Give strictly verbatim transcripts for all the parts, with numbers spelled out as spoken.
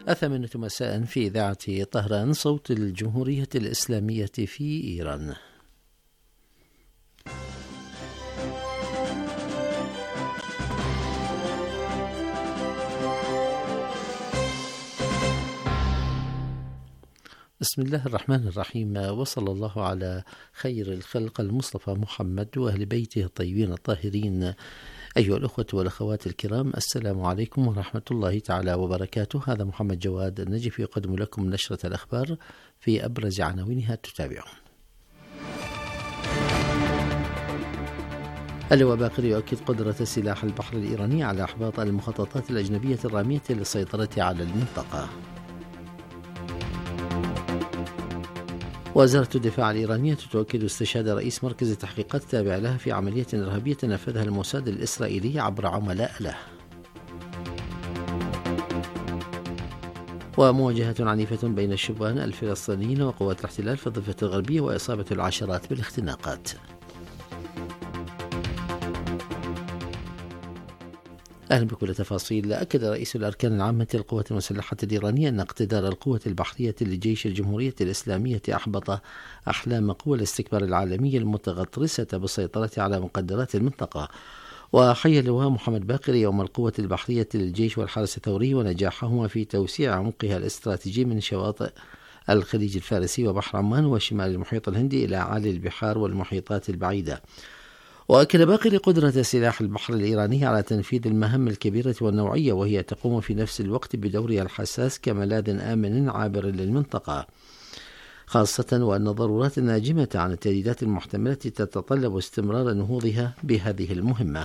الثامنة مساء في إذاعة طهران صوت الجمهورية الإسلامية في إيران. بسم الله الرحمن الرحيم، وصلى الله على خير الخلق المصطفى محمد وأهل بيته الطيبين الطاهرين. أيها الأخوة والأخوات الكرام، السلام عليكم ورحمة الله تعالى وبركاته. هذا محمد جواد النجف يقدم لكم نشرة الأخبار في أبرز عناوينها تتابعون. اللواء باقر يؤكد قدرة سلاح البحر الإيراني على إحباط المخططات الأجنبية الرامية للسيطرة على المنطقة. وزارة الدفاع الإيرانية تؤكد استشهاد رئيس مركز التحقيقات التابع لها في عملية إرهابية نفذها الموساد الإسرائيلي عبر عملاء له. ومواجهة عنيفة بين الشبان الفلسطينيين وقوات الاحتلال في الضفة الغربية وإصابة العشرات بالاختناقات. أهلا بكل تفاصيل. أكد رئيس الأركان العامة للقوات المسلحة الإيرانية أن اقتدار القوة البحرية لجيش الجمهورية الإسلامية أحبط أحلام قوى الاستكبار العالمية المتغطرسة بالسيطرة على مقدرات المنطقة. وحيا اللواء محمد باقر يوم القوة البحرية للجيش والحرس الثوري ونجاحهما في توسيع عمقها الاستراتيجي من شواطئ الخليج الفارسي وبحر عمان وشمال المحيط الهندي إلى أعالي البحار والمحيطات البعيدة. وأكد باقر قدرة سلاح البحر الإيراني على تنفيذ المهام الكبيرة والنوعية، وهي تقوم في نفس الوقت بدورها الحساس كملاذ آمن عابر للمنطقة، خاصة وأن الضرورات الناجمة عن التهديدات المحتملة تتطلب استمرار نهوضها بهذه المهمة.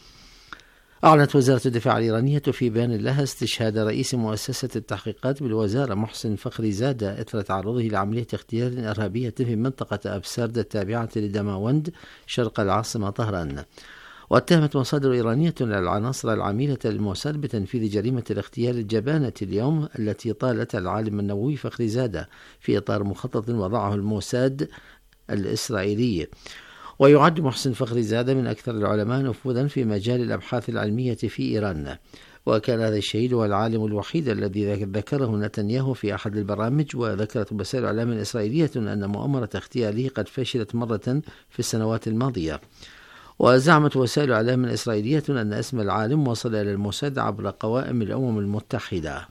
أعلنت وزارة الدفاع الإيرانية في بيان لها استشهاد رئيس مؤسسة التحقيقات بالوزارة محسن فخري زادة إثر تعرضه لعملية اغتيال إرهابية في منطقة أبسرد التابعة لدماوند شرق العاصمة طهران. واتهمت مصادر إيرانية العناصر العميلة للموساد بتنفيذ جريمة الاغتيال الجبانة اليوم التي طالت العالم النووي فخري زادة في إطار مخطط وضعه الموساد الإسرائيلي. ويعد محسن فخري زادة من أكثر العلماء نفوذا في مجال الأبحاث العلمية في إيران، وكان هذا الشهيد هو العالم الوحيد الذي ذكره نتنياهو في أحد البرامج. وذكرت وسائل الإعلام الإسرائيلية أن مؤامرة اغتياله قد فشلت مرة في السنوات الماضية. وزعمت وسائل الإعلام الإسرائيلية أن اسم العالم وصل إلى الموساد عبر قوائم الأمم المتحدة.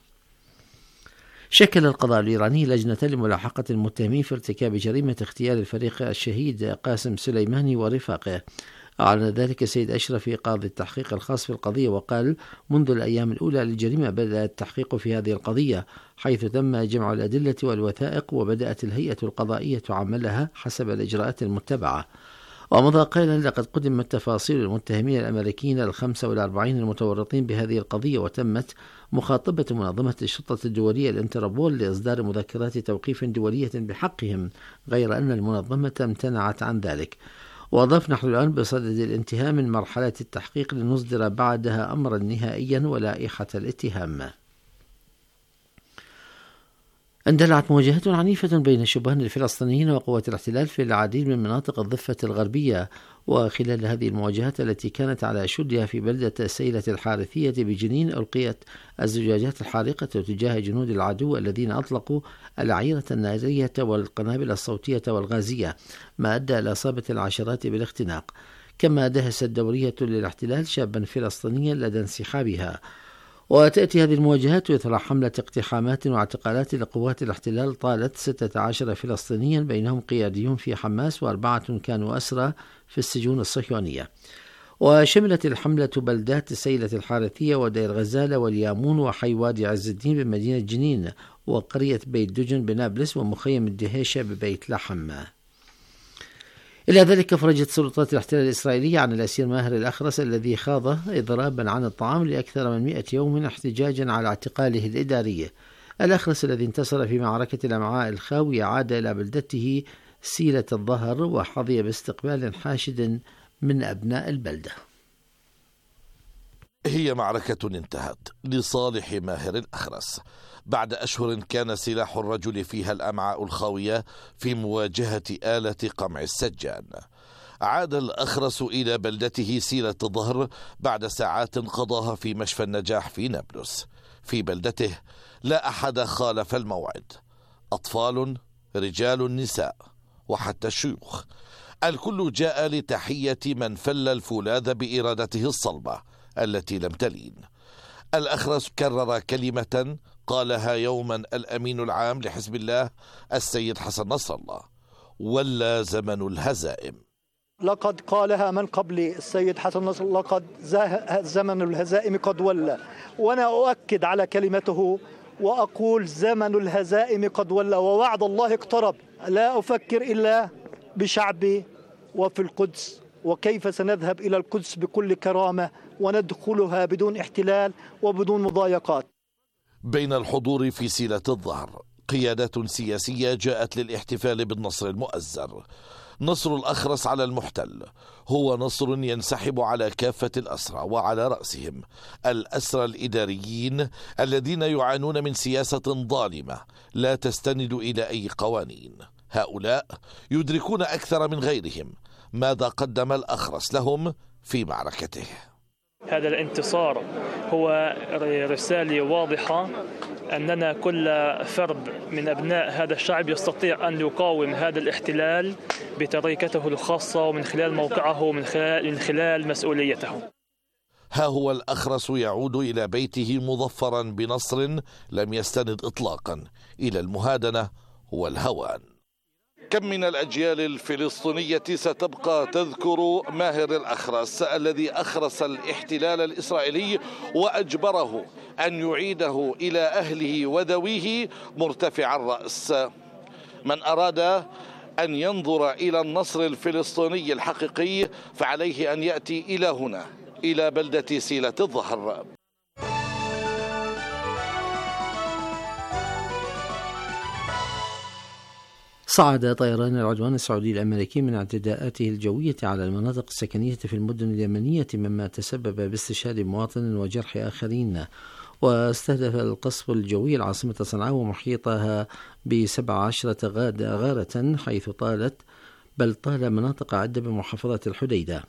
شكل القضاء الإيراني لجنة لملاحقة المتهمين في ارتكاب جريمة اغتيال الفريق الشهيد قاسم سليماني ورفاقه. أعلن ذلك سيد أشرف قاضي التحقيق الخاص في القضية، وقال: منذ الأيام الأولى للجريمة بدأ التحقيق في هذه القضية، حيث تم جمع الأدلة والوثائق وبدأت الهيئة القضائية عملها حسب الإجراءات المتبعة. ومضى قائلا: لقد قدمت تفاصيل المتهمين الأمريكيين الخمسة والأربعين المتورطين بهذه القضية، وتمت مخاطبة منظمة الشرطة الدولية الانتربول لإصدار مذكرات توقيف دولية بحقهم، غير أن المنظمة امتنعت عن ذلك. وأضاف: نحن الآن بصدد الانتهاء من مرحلة التحقيق لنصدر بعدها أمرا نهائيا ولائحة الاتهام. اندلعت مواجهة عنيفة بين الشبان الفلسطينيين وقوات الاحتلال في العديد من مناطق الضفة الغربية. وخلال هذه المواجهات التي كانت على أشدها في بلدة سيلة الحارثية بجنين، ألقيت الزجاجات الحارقة تجاه جنود العدو الذين أطلقوا العيرة النارية والقنابل الصوتية والغازية، ما أدى إلى إصابة العشرات بالاختناق. كما دهست دورية للاحتلال شابا فلسطينيا لدى انسحابها. وتأتي هذه المواجهات إثر حملة اقتحامات واعتقالات لقوات الاحتلال طالت ستة عشر فلسطينيا، بينهم قياديون في حماس وأربعة كانوا أسرى في السجون الصهيونية. وشملت الحملة بلدات سيلة الحارثية ودير غزالة واليامون وحي وادي عز الدين بمدينة جنين، وقرية بيت دجن بنابلس، ومخيم الدهيشة ببيت لحم. إلى ذلك فرجت سلطات الاحتلال الإسرائيلية عن الأسير ماهر الأخرس الذي خاض إضرابا عن الطعام لأكثر من مئة يوم احتجاجا على اعتقاله الإداري. الأخرس الذي انتصر في معركة الأمعاء الخاوية عاد إلى بلدته سيلة الظهر وحظي باستقبال حاشد من أبناء البلدة. هي معركة انتهت لصالح ماهر الأخرس بعد أشهر كان سلاح الرجل فيها الأمعاء الخاوية في مواجهة آلة قمع السجان. عاد الأخرس إلى بلدته سيلة الظهر بعد ساعات قضاها في مشفى النجاح في نابلس. في بلدته لا أحد خالف الموعد، أطفال، رجال، نساء، وحتى الشيوخ، الكل جاء لتحية من فل الفولاذ بإرادته الصلبة التي لم تلين. الأخرس كرر كلمة قالها يوما الأمين العام لحزب الله السيد حسن نصر الله: ولا زمن الهزائم. لقد قالها من قبل السيد حسن نصر الله: قد زمن الهزائم قد ولى. وأنا أؤكد على كلمته وأقول: زمن الهزائم قد ولى، ووعد الله اقترب. لا أفكر إلا بشعبي وفي القدس، وكيف سنذهب إلى القدس بكل كرامة وندخلها بدون احتلال وبدون مضايقات. بين الحضور في سيلة الظهر قيادات سياسية جاءت للاحتفال بالنصر المؤزر. نصر الأخرس على المحتل هو نصر ينسحب على كافة الأسرى، وعلى رأسهم الأسرى الإداريين الذين يعانون من سياسة ظالمة لا تستند إلى أي قوانين. هؤلاء يدركون أكثر من غيرهم ماذا قدم الأخرس لهم في معركته. هذا الانتصار هو رسالة واضحة أننا كل فرد من أبناء هذا الشعب يستطيع أن يقاوم هذا الاحتلال بطريقته الخاصة ومن خلال موقعه ومن خلال, من خلال مسؤوليته. ها هو الأخرس يعود إلى بيته مظفرا بنصر لم يستند إطلاقا إلى المهادنة والهوان. كم من الأجيال الفلسطينية ستبقى تذكر ماهر الأخرس الذي أخرس الاحتلال الإسرائيلي وأجبره أن يعيده إلى أهله وذويه مرتفع الرأس. من أراد أن ينظر إلى النصر الفلسطيني الحقيقي فعليه أن يأتي إلى هنا، إلى بلدة سيلة الظهر. صعد طيران العدوان السعودي الأمريكي من اعتداءاته الجوية على المناطق السكنية في المدن اليمنية، مما تسبب باستشهاد مواطن وجرح آخرين. واستهدف القصف الجوي العاصمة صنعاء ومحيطها بسبع عشرة غارة، حيث طالت بل طال مناطق عدة بمحافظة الحديدة.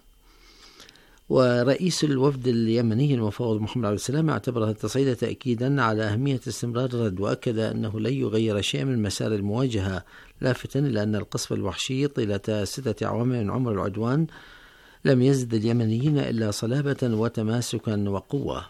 ورئيس الوفد اليمني المفوض محمد عبد السلام اعتبر التصعيد تأكيدا على أهمية استمرار الرد، وأكد أنه لن يغير شيئا من مسار المواجهة، لافتا إلى أن القصف الوحشي طيلة ستة أعوام من عمر العدوان لم يزد اليمنيين إلا صلابة وتماسكا وقوة.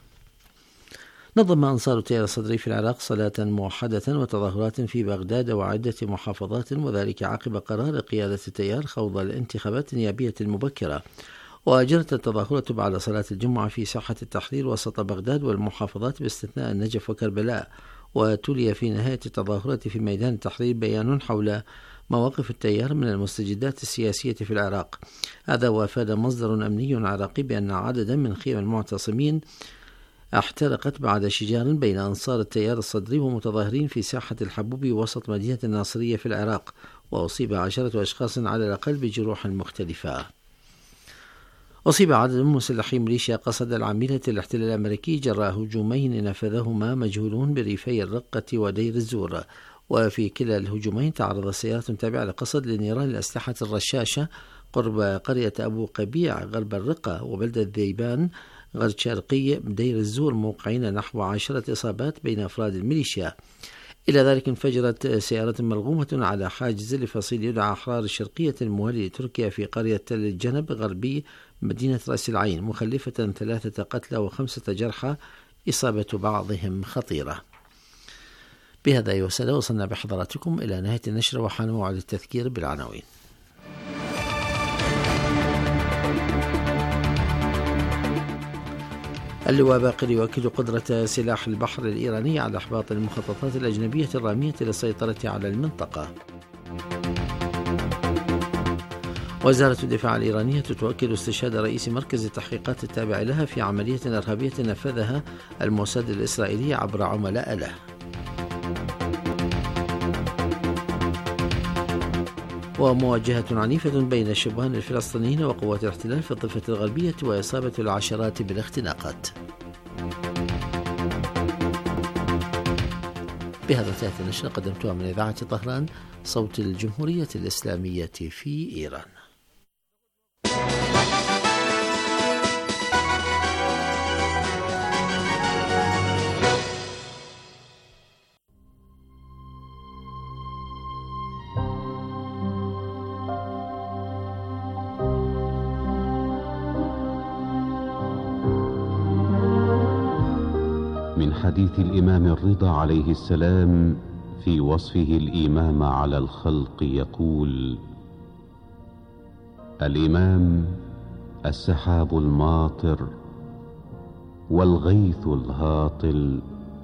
نظم أنصار التيار الصدري في العراق صلاة موحدة وتظاهرات في بغداد وعدة محافظات، وذلك عقب قرار قيادة التيار خوض الانتخابات النيابية المبكرة. وأجرت التظاهرة بعد صلاة الجمعة في ساحة التحرير وسط بغداد والمحافظات باستثناء النجف وكربلاء. وتلي في نهاية التظاهرة في ميدان التحرير بيان حول مواقف التيار من المستجدات السياسية في العراق. هذا وأفاد مصدر أمني عراقي بأن عددا من خيم المعتصمين احترقت بعد شجار بين أنصار التيار الصدري ومتظاهرين في ساحة الحبوب وسط مدينة الناصرية في العراق، وأصيب عشرة أشخاص على الأقل بجروح مختلفة. أصيب عدد من مسلحي ميليشيا قصد العميلة الاحتلال الأمريكي جراء هجومين نفذهما مجهولون بريفي الرقة ودير الزور. وفي كلا الهجومين تعرض سيارة تابعة لقصد لنيران الأسلحة الرشاشة قرب قرية أبو قبيع غرب الرقة وبلدة ذيبان غرب شرقي دير الزور، موقعين نحو عشرة إصابات بين أفراد الميليشيا. إلى ذلك انفجرت سيارة ملغومة على حاجز لفصيل يدعى أحرار الشرقية الموالي لتركيا في قرية تل الجنب غربي مدينة رأس العين، مخلفة ثلاثة قتلى وخمسة جرحى، إصابة بعضهم خطيرة. بهذا أيها السادة وصلنا بحضراتكم إلى نهاية النشر وحان موعد التذكير بالعناوين. اللواء باقر يؤكد قدرة سلاح البحر الإيراني على إحباط المخططات الأجنبية الرامية للسيطرة على المنطقة. وزارة الدفاع الإيرانية تؤكد استشهاد رئيس مركز التحقيقات التابع لها في عملية إرهابية نفذها الموساد الإسرائيلي عبر عملاء له. ومواجهة عنيفة بين الشبان الفلسطينيين وقوات الاحتلال في الضفة الغربية وإصابة العشرات بالاختناقات. بهذا انتهت النشرة قدمتها من إذاعة طهران صوت الجمهورية الإسلامية في إيران. من حديث الإمام الرضا عليه السلام في وصفه الإمام على الخلق يقول: الإمام السحاب الماطر والغيث الهاطل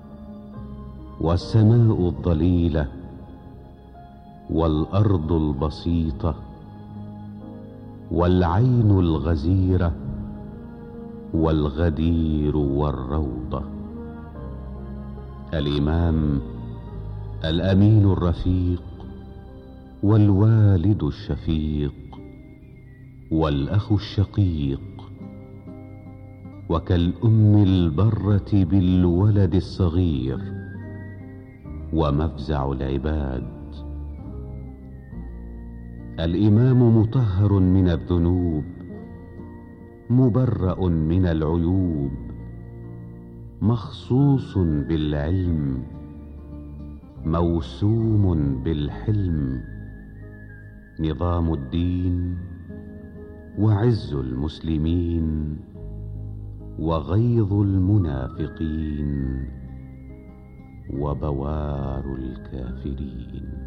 والسماء الضليلة والأرض البسيطة والعين الغزيرة والغدير والروضة. الإمام الأمين الرفيق والوالد الشفيق والأخ الشقيق، وكالأم البرة بالولد الصغير ومفزع العباد. الإمام مطهر من الذنوب مبرأ من العيوب، مخصوص بالعلم موسوم بالحلم، نظام الدين وعز المسلمين وغيظ المنافقين وبوار الكافرين.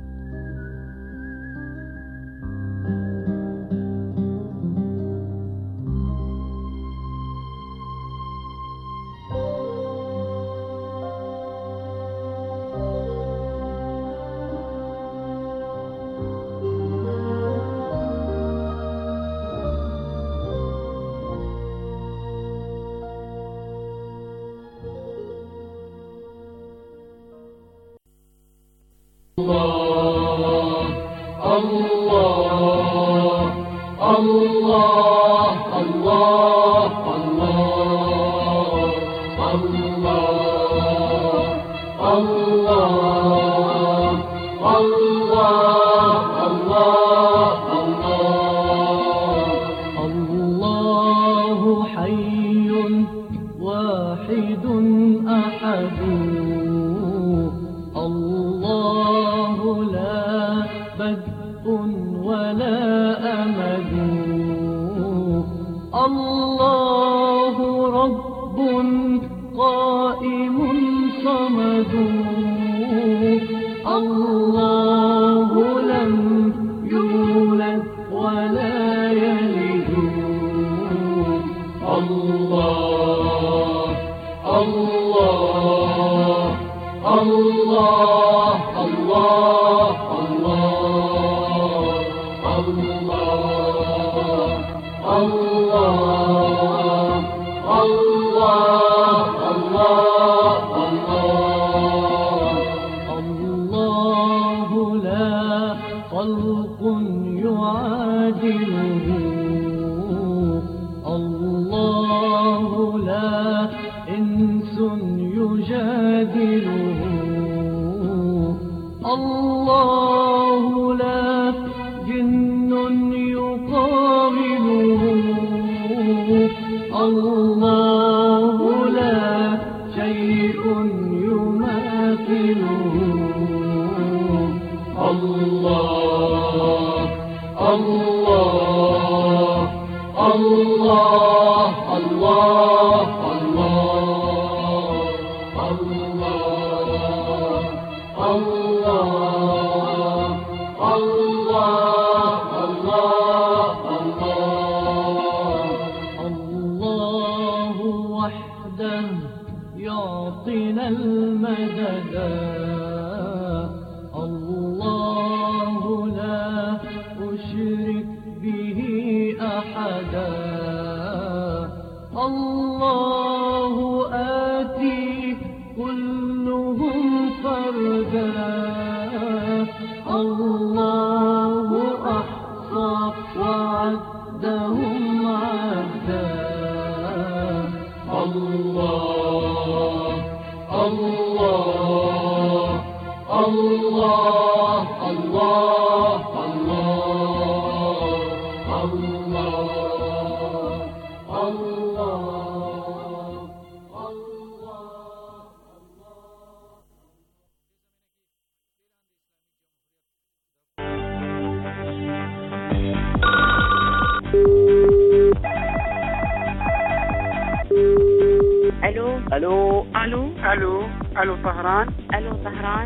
الو الو الو الو طهران الو طهران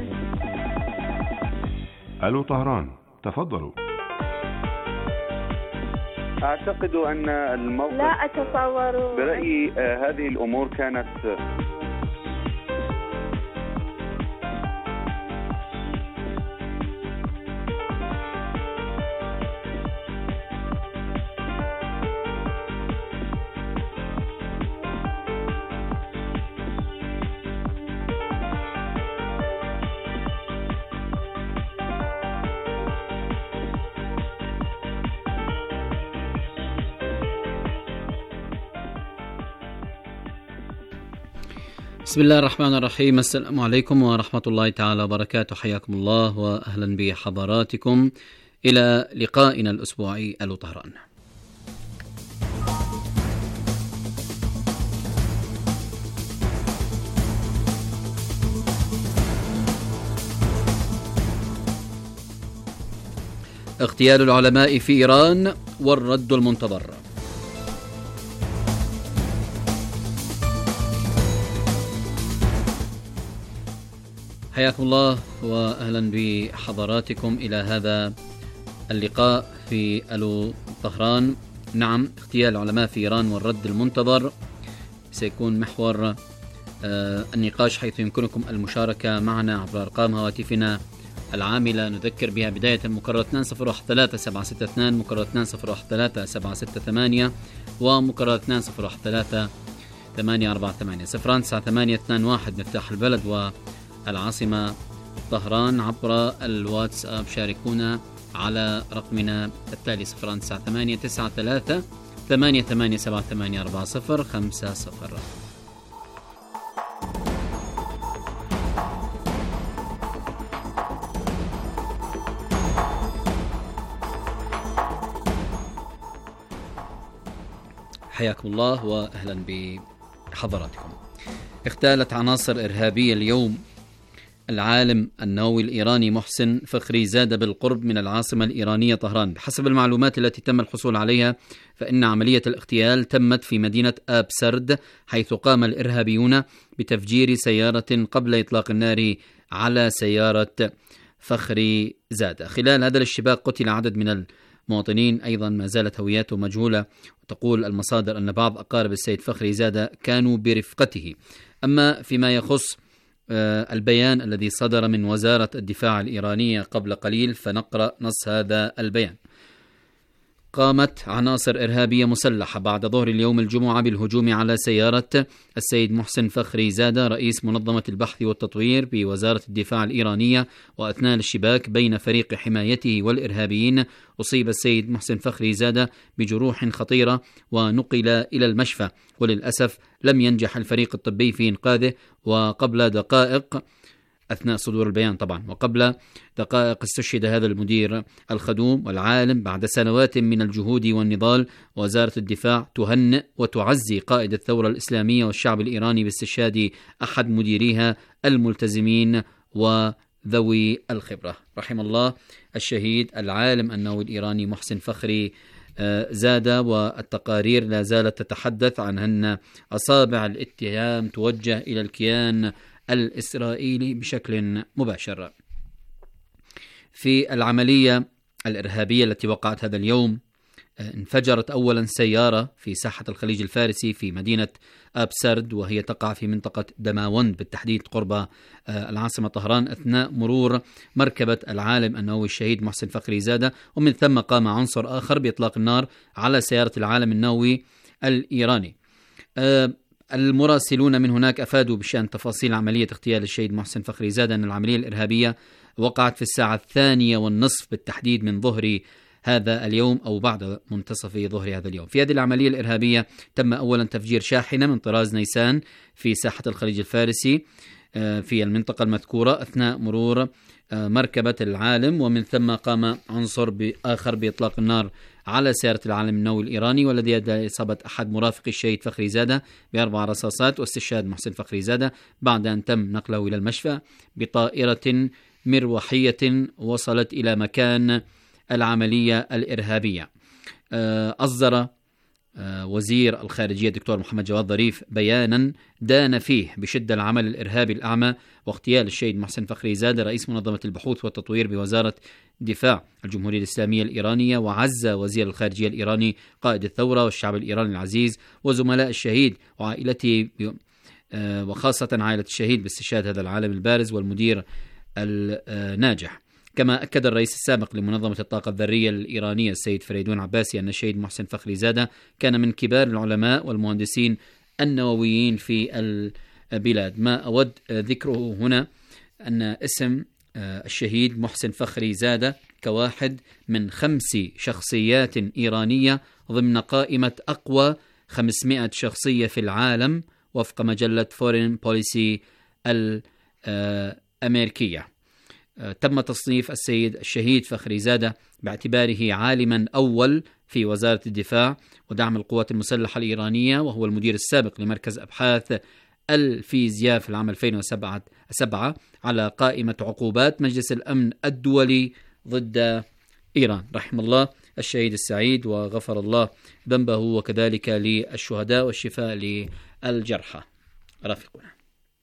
الو طهران تفضلوا. اعتقد ان الموقف لا اتصور. برأيي آه هذه الامور كانت بسم الله الرحمن الرحيم. السلام عليكم ورحمة الله تعالى وبركاته. حياكم الله وأهلا بحضراتكم إلى لقائنا الأسبوعي ألو طهران. اغتيال العلماء في إيران والرد المنتظر. حياكم الله وأهلا بحضراتكم إلى هذا اللقاء في ألو طهران. نعم، اغتيال العلماء في إيران والرد المنتظر سيكون محور آه النقاش، حيث يمكنكم المشاركة معنا عبر أرقام هواتفنا العاملة نذكر بها بداية مكرر اثنين صفر واحد ثلاثة سبعة ستة اثنين، مكرر اثنين صفر واحد ثلاثة سبعة ستة ثمانية، ومكرر اثنين صفر واحد ثلاثة ثمانية أربعة ثمانية. صفران تسعة ثمانية اثنان واحد مفتاح البلد والعاصمة طهران. عبر الواتساب شاركونا على رقمنا التالي صفران تسعة ثمانية تسعة ثلاثة ثمانية ثمانية سبعة ثمانية أربعة صفر خمسة صفر. حياكم الله وأهلا بحضراتكم. اغتالت عناصر إرهابية اليوم العالم النووي الإيراني محسن فخري زادة بالقرب من العاصمة الإيرانية طهران. بحسب المعلومات التي تم الحصول عليها فإن عملية الاغتيال تمت في مدينة آب سرد، حيث قام الإرهابيون بتفجير سيارة قبل إطلاق النار على سيارة فخري زادة. خلال هذا الاشتباك قتل عدد من المواطنين، أيضا ما زالت هوياته مجهولة، وتقول المصادر أن بعض أقارب السيد فخري زادة كانوا برفقته. أما فيما يخص البيان الذي صدر من وزارة الدفاع الإيرانية قبل قليل فنقرأ نص هذا البيان. قامت عناصر إرهابية مسلحة بعد ظهر اليوم الجمعة بالهجوم على سيارة السيد محسن فخري زادة رئيس منظمة البحث والتطوير بوزارة الدفاع الإيرانية، وأثناء الاشتباك بين فريق حمايته والإرهابيين أصيب السيد محسن فخري زادة بجروح خطيرة ونقل إلى المشفى، وللأسف لم ينجح الفريق الطبي في إنقاذه. وقبل دقائق أثناء صدور البيان طبعا وقبل دقائق استشهد هذا المدير الخدوم والعالم بعد سنوات من الجهود والنضال. وزارة الدفاع تهنئ وتعزي قائد الثورة الإسلامية والشعب الإيراني باستشهاد أحد مديريها الملتزمين وذوي الخبرة. رحم الله الشهيد العالم النووي الإيراني محسن فخري زادة. والتقارير لا زالت تتحدث عن أن أصابع الاتهام توجه إلى الكيان الإسرائيلي بشكل مباشر. في العملية الإرهابية التي وقعت هذا اليوم انفجرت أولا سيارة في ساحة الخليج الفارسي في مدينة آب سرد، وهي تقع في منطقة دماوند بالتحديد قرب العاصمة طهران، أثناء مرور مركبة العالم النووي الشهيد محسن فخري زادة. ومن ثم قام عنصر آخر بإطلاق النار على سيارة العالم النووي الإيراني. المراسلون من هناك أفادوا بشأن تفاصيل عملية اغتيال الشهيد محسن فخري زادة أن العملية الإرهابية وقعت في الساعة الثانية والنصف بالتحديد من ظهر هذا اليوم أو بعد منتصف ظهر هذا اليوم. في هذه العملية الإرهابية تم أولا تفجير شاحنة من طراز نيسان في ساحة الخليج الفارسي في المنطقة المذكورة أثناء مرور مركبة العالم، ومن ثم قام عنصر آخر بإطلاق النار على سيارة العالم النووي الإيراني، والذي أدى إصابة أحد مرافقي الشهيد فخري زادة بأربع رصاصات واستشهاد محسن فخري زادة بعد أن تم نقله إلى المشفى بطائرة مروحية وصلت إلى مكان العملية الإرهابية. أصدر وزير الخارجية الدكتور محمد جواد ظريف بيانا دان فيه بشدة العمل الإرهابي الأعمى واغتيال الشهيد محسن فخري زادة رئيس منظمة البحوث والتطوير بوزارة دفاع الجمهورية الإسلامية الإيرانية. وعز وزير الخارجية الإيراني قائد الثورة والشعب الإيراني العزيز وزملاء الشهيد وعائلته، وخاصة عائلة الشهيد، باستشهاد هذا العالم البارز والمدير الناجح. كما أكد الرئيس السابق لمنظمة الطاقة الذرية الإيرانية السيد فريدون عباسي أن الشهيد محسن فخري زادة كان من كبار العلماء والمهندسين النوويين في البلاد. ما أود ذكره هنا أن اسم الشهيد محسن فخري زادة كواحد من خمس شخصيات إيرانية ضمن قائمة أقوى خمسمائة شخصية في العالم وفق مجلة فورين بوليسي الأمريكية. تم تصنيف السيد الشهيد فخري زادة باعتباره عالما أول في وزارة الدفاع ودعم القوات المسلحة الإيرانية، وهو المدير السابق لمركز أبحاث الفيزياء في العام ألفين وسبعة على قائمة عقوبات مجلس الأمن الدولي ضد إيران. رحم الله الشهيد السعيد وغفر الله ذنبه، وكذلك للشهداء والشفاء للجرحى. رافقنا.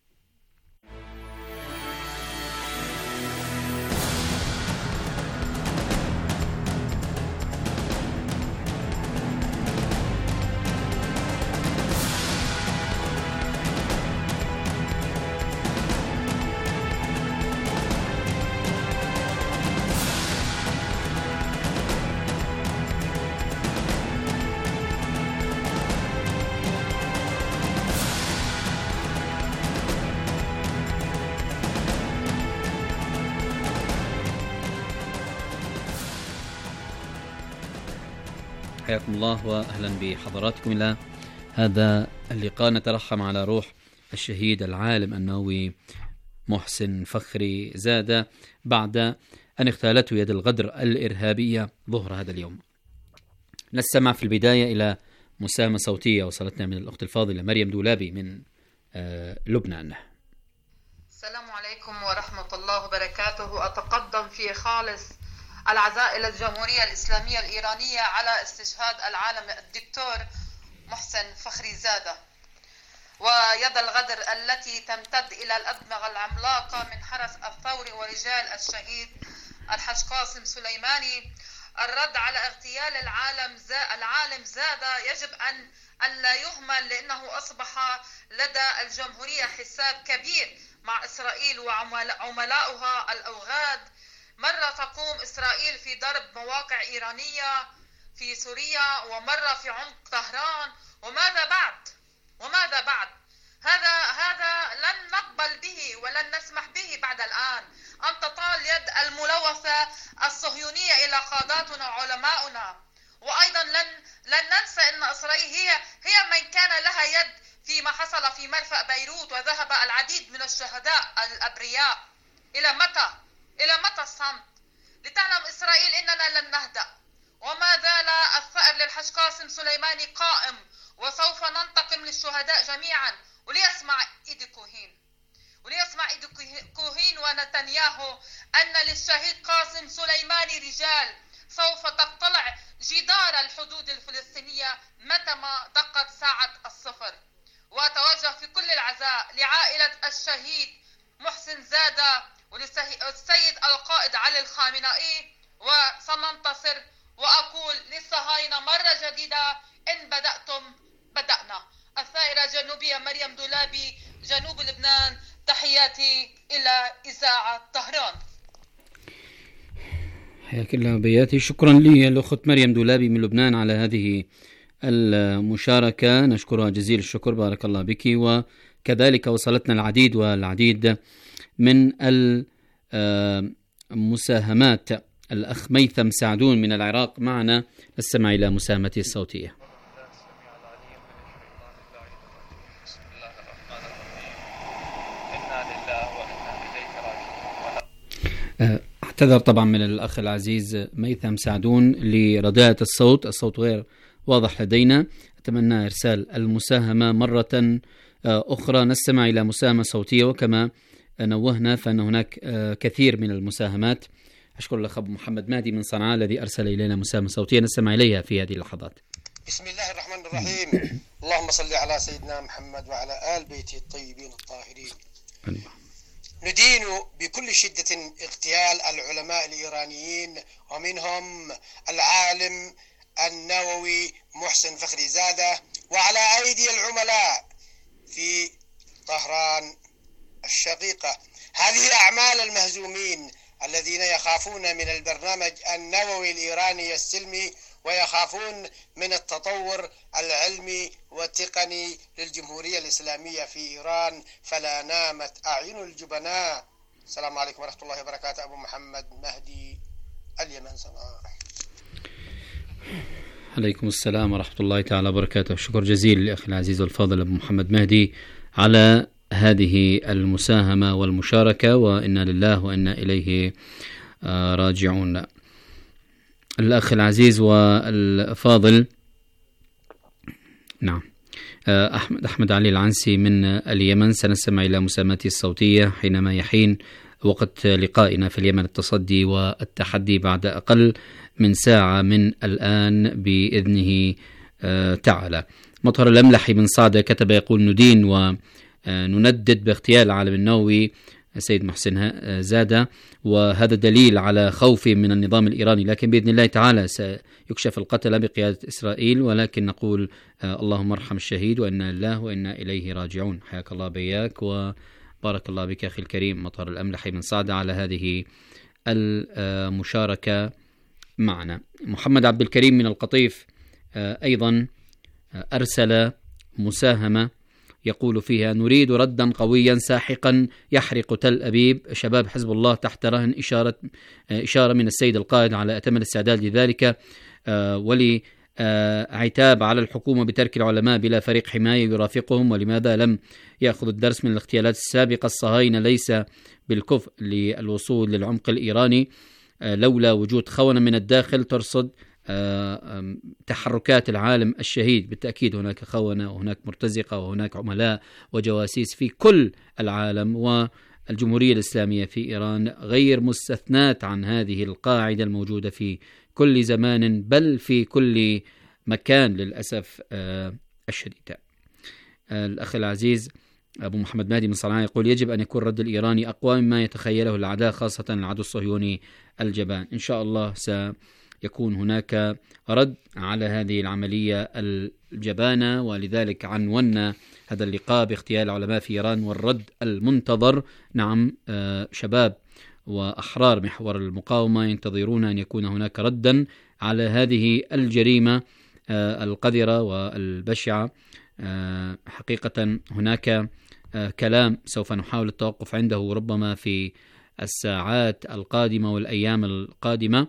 حياكم الله وأهلا بحضراتكم إلى هذا اللقاء. نترحم على روح الشهيد العالم النووي محسن فخري زادة بعد أن اغتالته يد الغدر الإرهابية ظهر هذا اليوم. نستمع في البداية إلى مساهمة صوتية وصلتنا من الأخت الفاضلة مريم دولابي من آه لبنان. السلام عليكم ورحمة الله وبركاته. أتقدم في خالص العزاء إلى الجمهورية الإسلامية الإيرانية على استشهاد العالم الدكتور محسن فخري زادة، ويد الغدر التي تمتد إلى الأدمغة العملاقة من حرس الثوري ورجال الشهيد الحاج قاسم سليماني. الرد على اغتيال العالم العالم زادة يجب أن أن لا يهمل، لأنه أصبح لدى الجمهورية حساب كبير مع إسرائيل وعملاؤها الأوغاد. مرة تقوم إسرائيل في ضرب مواقع إيرانية في سوريا، ومرة في عمق طهران. وماذا بعد؟ وماذا بعد؟ هذا هذا لن نقبل به ولن نسمح به بعد الآن. أن تطال يد الملوثة الصهيونية إلى قاداتنا وعلماؤنا. وأيضا لن لن ننسى أن إسرائيل هي هي من كان لها يد فيما حصل في مرفأ بيروت وذهب العديد من الشهداء الأبرياء. إلى متى؟ إلى متى الصمت؟ لتعلم إسرائيل إننا لن نهدأ، وما زال الثأر للحاج قاسم سليماني قائم، وسوف ننتقم للشهداء جميعا. وليسمع إيدي كوهين وليسمع إيدي كوهين ونتنياهو أن للشهيد قاسم سليماني رجال سوف تقتلع جدار الحدود الفلسطينية متى دقت ساعة الصفر. وأتوجه في كل العزاء لعائلة الشهيد محسن زادة وللسيد القائد علي الخامنئي، وسننتصر. وأقول للصهاينة مرة جديدة: إن بدأتم بدأنا. الثائرة الجنوبية مريم دولابي، جنوب لبنان. تحياتي إلى إذاعة طهران. حياك الله بياتي. شكرا لي الأخت مريم دولابي من لبنان على هذه المشاركة، نشكرها جزيل الشكر، بارك الله بك. وكذلك وصلتنا العديد والعديد من المساهمات. الأخ ميثم سعدون من العراق معنا، نستمع إلى مساهمته الصوتية. اعتذر طبعا من الأخ العزيز ميثم سعدون لرداءة الصوت، الصوت غير واضح لدينا. أتمنى إرسال المساهمة مرة أخرى. نستمع إلى مساهمة صوتية، وكما نوهنا فإن هناك كثير من المساهمات. أشكر الأخ محمد مهدي من صنعاء الذي أرسل إلينا مساهمة صوتية، نستمع إليها في هذه اللحظات. بسم الله الرحمن الرحيم. اللهم صل على سيدنا محمد وعلى آل بيته الطيبين الطاهرين. ندين بكل شدة اغتيال العلماء الإيرانيين ومنهم العالم النووي محسن فخريزادة وعلى أيدي العملاء في طهران الشقيقة. هذه أعمال المهزومين الذين يخافون من البرنامج النووي الإيراني السلمي ويخافون من التطور العلمي والتقني للجمهورية الإسلامية في إيران، فلا نامت أعين الجبناء. السلام عليكم ورحمة الله وبركاته. أبو محمد مهدي، اليمن صنعاء. عليكم السلام ورحمة الله تعالى وبركاته. شكر جزيل لأخي العزيز والفاضل أبو محمد مهدي على هذه المساهمة والمشاركة، وإنا لله وإنا إليه راجعون. الأخ العزيز والفاضل نعم أحمد أحمد علي العنسي من اليمن، سنستمع إلى مساهمته الصوتية حينما يحين وقت لقائنا في اليمن التصدي والتحدي بعد أقل من ساعة من الآن بإذنه تعالى. مطهر الأملحي من صعدة كتب يقول: ندين ونندد باغتيال العالم النووي السيد محسن زادة، وهذا دليل على خوفه من النظام الإيراني، لكن بإذن الله تعالى سيكشف القتل بقيادة إسرائيل، ولكن نقول اللهم ارحم الشهيد وإنا لله وإنا إليه راجعون. حياك الله بياك وبارك الله بك أخي الكريم مطهر الأملحي من صعدة على هذه المشاركة معنا. محمد عبد الكريم من القطيف أيضا أرسل مساهمة يقول فيها: نريد ردا قويا ساحقا يحرق تل أبيب، شباب حزب الله تحت رهن، إشارة إشارة من السيد القائد على أتم الاستعداد لذلك، ولي عتاب على الحكومة بترك العلماء بلا فريق حماية يرافقهم، ولماذا لم يأخذ الدرس من الاغتيالات السابقة؟ الصهاينة ليس بالكفء للوصول للعمق الإيراني لولا وجود خونة من الداخل ترصد تحركات العالم الشهيد. بالتأكيد هناك خونة وهناك مرتزقة وهناك عملاء وجواسيس في كل العالم، والجمهورية الإسلامية في إيران غير مستثنات عن هذه القاعدة الموجودة في كل زمان بل في كل مكان للأسف الشديد. الأخ العزيز أبو محمد مهدي من صنعاء يقول: يجب أن يكون الرد الإيراني أقوى مما يتخيله الأعداء، خاصة العدو الصهيوني الجبان. إن شاء الله سيكون هناك رد على هذه العملية الجبانة، ولذلك عنونا هذا اللقاء باغتيال العلماء في إيران والرد المنتظر. نعم، شباب وأحرار محور المقاومة ينتظرون أن يكون هناك ردا على هذه الجريمة القذرة والبشعة. حقيقة هناك كلام سوف نحاول التوقف عنده ربما في الساعات القادمة والأيام القادمة.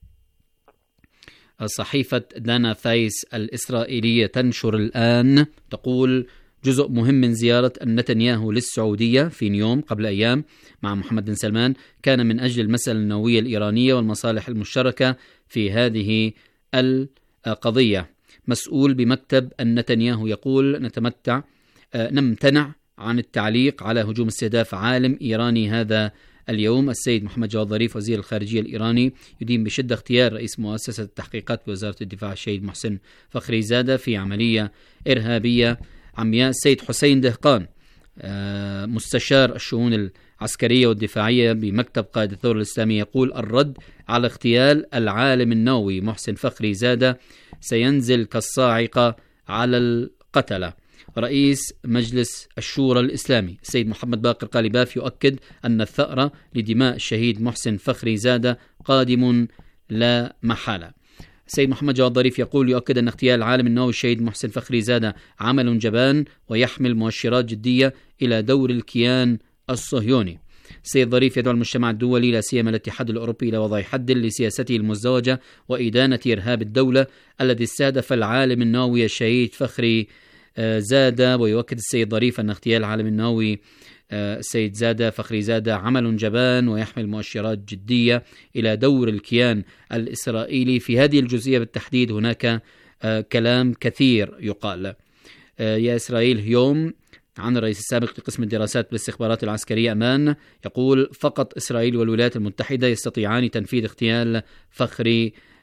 صحيفة دانا فايس الإسرائيلية تنشر الآن تقول: جزء مهم من زيارة نتنياهو للسعودية في نيوم قبل أيام مع محمد بن سلمان كان من أجل المسألة النووية الإيرانية والمصالح المشتركة في هذه القضية. مسؤول بمكتب نتنياهو يقول: نتمتع نمتنع عن التعليق على هجوم استهداف عالم إيراني هذا اليوم. السيد محمد جواد ظريف وزير الخارجية الإيراني يدين بشدة اغتيال رئيس مؤسسة التحقيقات بوزارة الدفاع الشهيد محسن فخريزادة في عملية إرهابية عمياء. السيد حسين دهقان مستشار الشؤون العسكرية والدفاعية بمكتب قائد الثورة الإسلامية يقول: الرد على اغتيال العالم النووي محسن فخريزادة سينزل كالصاعقة على القتلة. رئيس مجلس الشورى الإسلامي السيد محمد باقر قالباف يؤكد أن الثأر لدماء الشهيد محسن فخريزادة قادم لا محالة. السيد محمد جواد ظريف يقول: يؤكد أن اغتيال العالم النووي الشهيد محسن فخريزادة عمل جبان ويحمل مؤشرات جدية إلى دور الكيان الصهيوني. السيد ظريف يدعو المجتمع الدولي لا سيما الاتحاد الأوروبي إلى وضع حد لسياسته المزدوجة وإدانة إرهاب الدولة الذي استهدف العالم النووي الشهيد فخري زادة. ويؤكد السيد ظريف أن اغتيال العالم النووي السيد زادة فخري زادة عمل جبان ويحمل مؤشرات جدية إلى دور الكيان الإسرائيلي. في هذه الجزئية بالتحديد هناك كلام كثير يقال. يا إسرائيل يوم عن الرئيس السابق لقسم الدراسات بالاستخبارات العسكرية أمان يقول: فقط إسرائيل والولايات المتحدة يستطيعان تنفيذ اغتيال فخري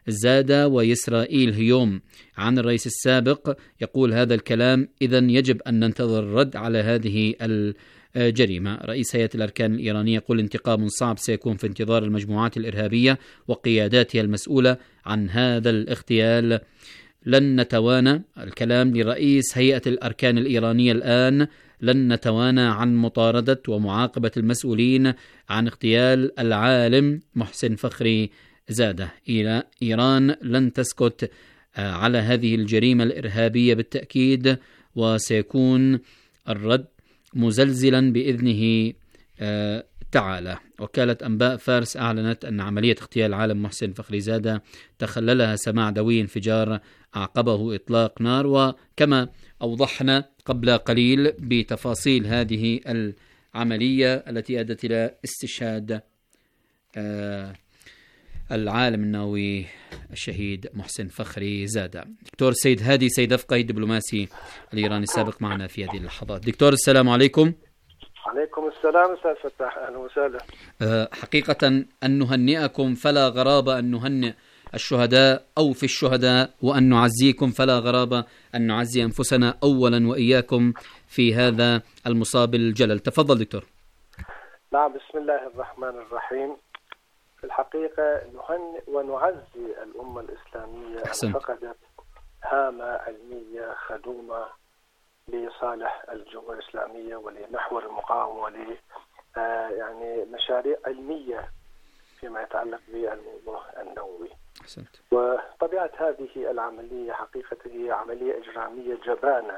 زادة وإسرائيل هيوم عن الرئيس السابق يقول هذا الكلام، إذن يجب أن ننتظر الرد على هذه الجريمة. رئيس هيئة الأركان الإيرانية يقول انتقام صعب سيكون في انتظار المجموعات الإرهابية وقياداتها المسؤولة عن هذا الاغتيال. لن نتوانى، الكلام لرئيس هيئة الأركان الإيرانية الآن، لن نتوانى عن مطاردة ومعاقبة المسؤولين عن اغتيال العالم محسن فخري زادة. إلى إيران لن تسكت على هذه الجريمة الإرهابية بالتأكيد، وسيكون الرد مزلزلا بإذنه تعالى. وكالة أنباء فارس أعلنت أن عملية اغتيال العالم محسن فخري زادة تخللها سماع دوي انفجار أعقبه إطلاق نار. وكما أوضحنا قبل قليل بتفاصيل هذه العملية التي أدت إلى استشهاد آه العالم النووي الشهيد محسن فخري زادة. دكتور سيد هادي سيد أفقه الدبلوماسي الإيراني السابق معنا في هذه اللحظات. دكتور السلام عليكم. عليكم السلام أستاذ فتاح، أهلا وسهلا. أه حقيقة أن نهنئكم فلا غرابة أن نهنئ الشهداء أو في الشهداء، وأن نعزيكم فلا غرابة أن نعزي أنفسنا أولا وإياكم في هذا المصاب الجلل. تفضل دكتور. نعم، بسم الله الرحمن الرحيم. في الحقيقة نهنئ ونعزي الأمة الإسلامية أن فقدت هامة علمية خدومة لصالح الجمهورية الإسلامية ولمحور المقاومة ول آه يعني مشاريع علمية فيما يتعلق بالموضوع النووي. أحسنت. وطبيعة هذه العملية حقيقة هي عملية إجرامية جبانة،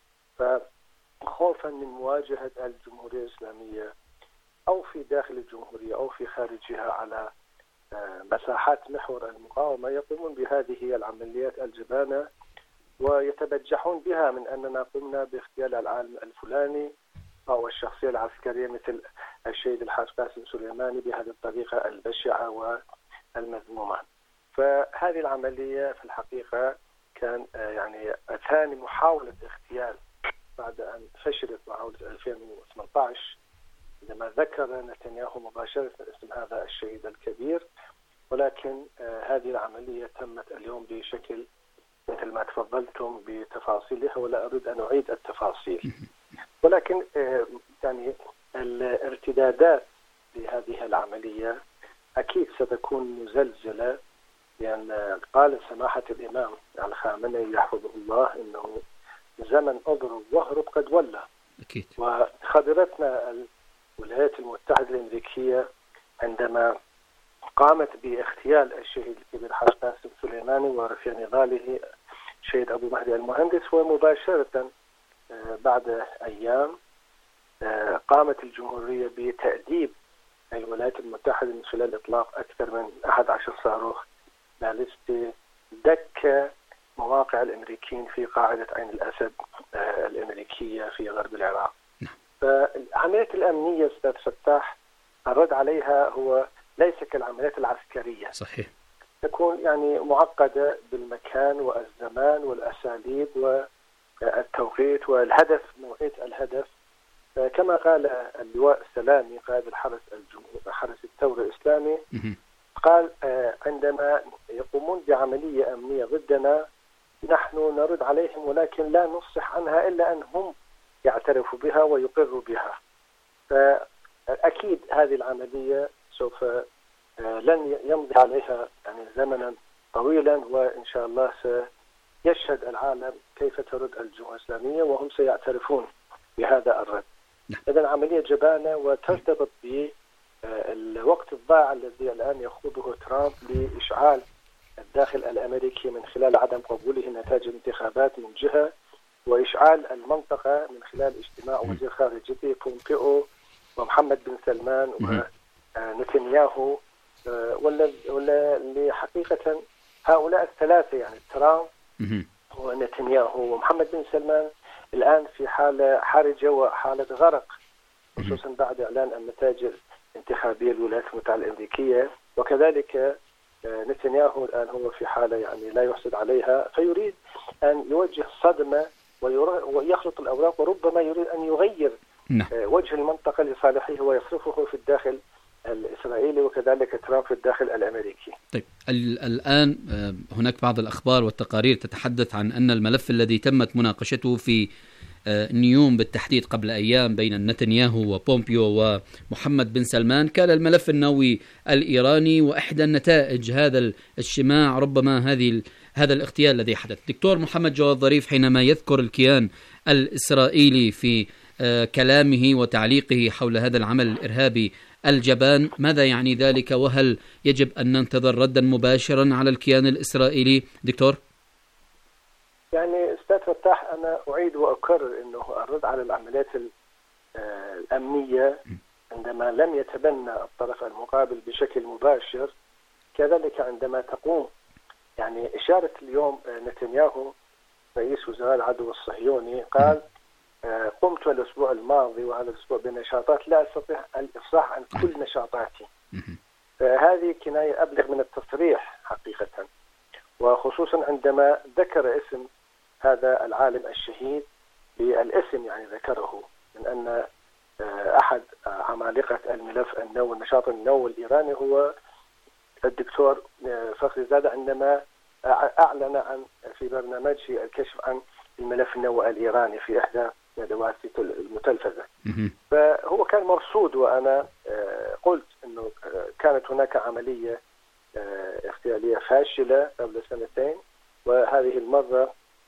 فخوفا من مواجهة الجمهورية الإسلامية أو في داخل الجمهورية أو في خارجها على مساحات محور المقاومة يقومون بهذه العمليات الجبانة ويتبجحون بها من أننا قمنا باغتيال العالم الفلاني أو الشخصية العسكرية مثل الشهيد الحاج قاسم سليماني بهذه الطريقة البشعة والمذمومة. فهذه العملية في الحقيقة كان يعني ثاني محاولة اغتيال بعد أن فشلت محاولة ألفين وثمانية عشر عندما ذكر نتنياهو مباشرة اسم هذا الشهيد الكبير، ولكن هذه العملية تمت اليوم بشكل مثل ما تفضلتم بتفاصيلها ولا أريد أن أعيد التفاصيل، ولكن يعني الارتدادات لهذه العملية أكيد ستكون مزلزلة، لأن قال سماحة الإمام الخامنئي يحفظه الله إنه زمن أضرب واهرب قد ولى. أكيد. وخبرتنا الولايات المتحدة الأمريكية عندما قامت باغتيال الشهيد الكبير حاج قاسم سليماني ورفيع نضاله شهيد أبو مهدي المهندس، ومباشرة بعد أيام قامت الجمهورية بتأديب الولايات المتحدة من خلال إطلاق أكثر من أحد عشر صاروخ باليستي دك مواقع الأمريكيين في قاعدة عين الأسد الأمريكية في غرب العراق. فالعمليات الأمنية أستاذ فتاح الرد عليها هو ليس كالعمليات العسكرية. صحيح. تكون يعني معقدة بالمكان والزمان والأساليب والتوقيت والهدف، نوعية الهدف. كما قال اللواء السلامي قائد الحرس الجمهوري حرس الثورة الإسلامي، قال عندما يقومون بعملية أمنية ضدنا نحن نرد عليهم ولكن لا نفصح عنها إلا أن هم يعترفوا بها ويقروا بها. فأكيد هذه العملية سوف لن يمضي عليها يعني زمنا طويلا، وإن شاء الله سيشهد العالم كيف ترد الجمهورية الإسلامية وهم سيعترفون بهذا الرد. إذن عملية جبانة وترتبط بالوقت الضائع الذي الآن يخوضه ترامب لإشعال الداخل الأمريكي من خلال عدم قبوله نتائج الانتخابات من جهة، وإشعال المنطقة من خلال اجتماع وزير خارجيته بومبيو ومحمد بن سلمان ونتنياهو، واللي حقيقة هؤلاء الثلاثة يعني ترامب ونتنياهو ومحمد بن سلمان الآن في حالة حرجة وحالة غرق، خصوصا بعد إعلان النتائج الانتخابية للولايات المتحدة الأمريكية، وكذلك نتنياهو الآن هو في حالة يعني لا يحسد عليها، فيريد أن يوجه صدمة ويخلط الأوراق، وربما يريد أن يغير وجه المنطقة لصالحه ويصرفه في الداخل الإسرائيلي وكذلك ترامب في الداخل الأمريكي. طيب الآن هناك بعض الأخبار والتقارير تتحدث عن أن الملف الذي تمت مناقشته في نيوم بالتحديد قبل أيام بين نتنياهو وبومبيو ومحمد بن سلمان كان الملف النووي الإيراني، وإحدى النتائج هذا الاجتماع ربما هذه هذا الاغتيال الذي حدث. دكتور محمد جواد ظريف حينما يذكر الكيان الإسرائيلي في كلامه وتعليقه حول هذا العمل الإرهابي الجبان، ماذا يعني ذلك؟ وهل يجب أن ننتظر ردا مباشرا على الكيان الإسرائيلي دكتور؟ يعني أستاذ فتاح، أنا أعيد وأكرر أنه الرد على العمليات الأمنية عندما لم يتبنى الطرف المقابل بشكل مباشر، كذلك عندما تقوم يعني إشارة اليوم نتنياهو رئيس وزراء العدو الصهيوني قال قمت الأسبوع الماضي وهذا الأسبوع بنشاطات لا أستطيع الإفصاح عن كل نشاطاتي. فهذه كناية أبلغ من التصريح حقيقة، وخصوصا عندما ذكر اسم هذا العالم الشهيد بالاسم، يعني ذكره من أن أحد عمالقة الملف النووي النشاط النووي الإيراني هو الدكتور فخري زادة، عندما أعلن عن في برنامجه الكشف عن الملف النووي الإيراني في إحدى ندوات المتلفزة. فهو كان مرصود، وأنا قلت أنه كانت هناك عملية اغتيالية فاشلة قبل سنتين، وهذه المرة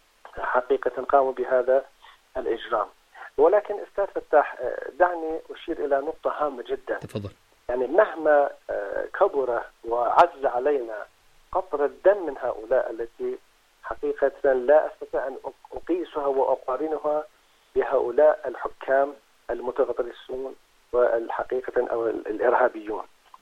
حقيقة قاموا بهذا الإجرام. ولكن أستاذ فتاح، دعني أشير إلى نقطة هامة جدا. تفضل. يعني مهما كبر وعز علينا قطر الدم من هؤلاء التي حقيقة لا أستطيع أن أقيسها وأقارنها بهؤلاء الحكام المتغطرسون والحقيقة أو الإرهابيون،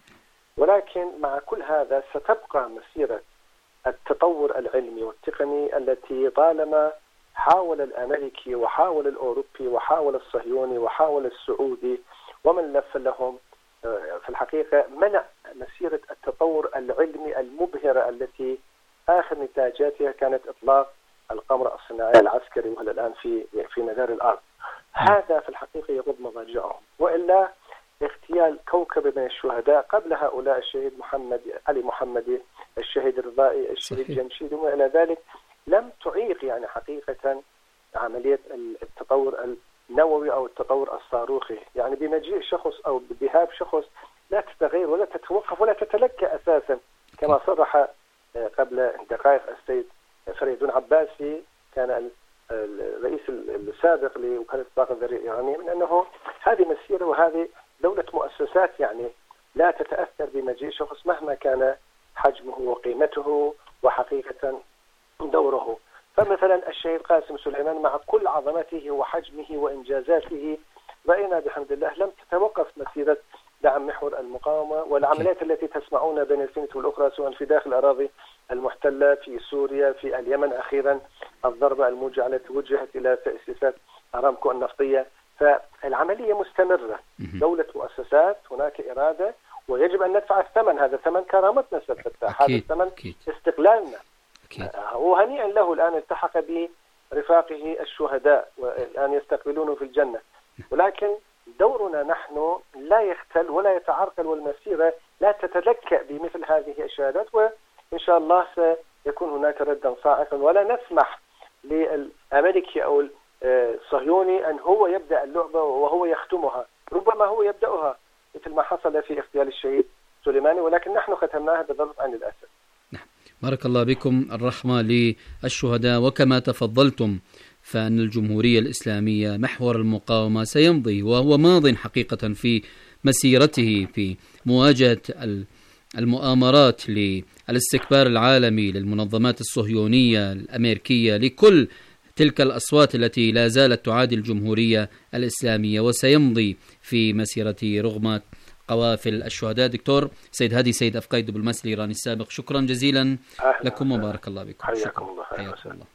ولكن مع كل هذا ستبقى مسيرة التطور العلمي والتقني التي طالما حاول الأمريكي وحاول الأوروبي وحاول الصهيوني وحاول السعودي ومن لف لهم في الحقيقة منع مسيرة التطور العلمي المبهرة التي آخر نتاجاتها كانت إطلاق القمر الصناعي العسكري وهو الآن في في مدار الأرض. هذا في الحقيقة يغض مضاجعهم، وإلا اغتيال كوكب من الشهداء قبل هؤلاء الشهيد محمد علي محمدي، الشهيد الرضائي، الشهيد جمشيد وإلى ذلك لم تعيق يعني حقيقة عملية التطور النووي أو التطور الصاروخي. يعني بمجيء شخص أو بذهاب شخص لا تتغير ولا تتوقف ولا تتلكى أساسا، كما صرح قبل دقائق السيد فريدون عباسي كان الرئيس السابق لوكالة الطاقة الذرية الإيرانية من أنه هذه مسيرة وهذه دولة مؤسسات، يعني لا تتأثر بمجيء شخص مهما كان حجمه وقيمته وحقيقة دوره. فمثلا الشهيد قاسم سليمان مع كل عظمته وحجمه وإنجازاته رأينا بحمد الله لم تتوقف مسيرة دعم محور المقاومة والعمليات التي تسمعون بين السنة والأخرى سواء في داخل الأراضي المحتلة في سوريا في اليمن أخيرا الضربة الموجعة التي وجهت إلى تأسيسات أرامكو النفطية. فالعملية مستمرة، دولة مؤسسات، هناك إرادة ويجب أن ندفع الثمن، هذا ثمن كرامتنا سيد فتاح، هذا الثمن استقلالنا. وهنيئا له الآن التحق برفاقه الشهداء والآن يستقبلونه في الجنة، ولكن دورنا نحن لا يختل ولا يتعرقل والمسيرة لا تتلكأ بمثل هذه الشهادات، وإن شاء الله سيكون هناك ردا صاعقا ولا نسمح للأمريكي أو الصهيوني أن هو يبدأ اللعبة وهو يختمها، ربما هو يبدأها مثل ما حصل في اغتيال الشهيد سليماني، ولكن نحن ختمناها بضرب عن الأسد. بارك الله بكم، الرحمة للشهداء. وكما تفضلتم فأن الجمهورية الإسلامية محور المقاومة سيمضي وهو ماض حقيقة في مسيرته في مواجهة المؤامرات للاستكبار العالمي للمنظمات الصهيونية الأمريكية لكل تلك الأصوات التي لا زالت تعادي الجمهورية الإسلامية، وسيمضي في مسيرته رغم قوافل الشهداء. دكتور سيد هادي سيد أفقاي دبلوماسي الإيراني السابق، شكرا جزيلا لكم وبارك الله بكم. حياكم الله. حياكم الله.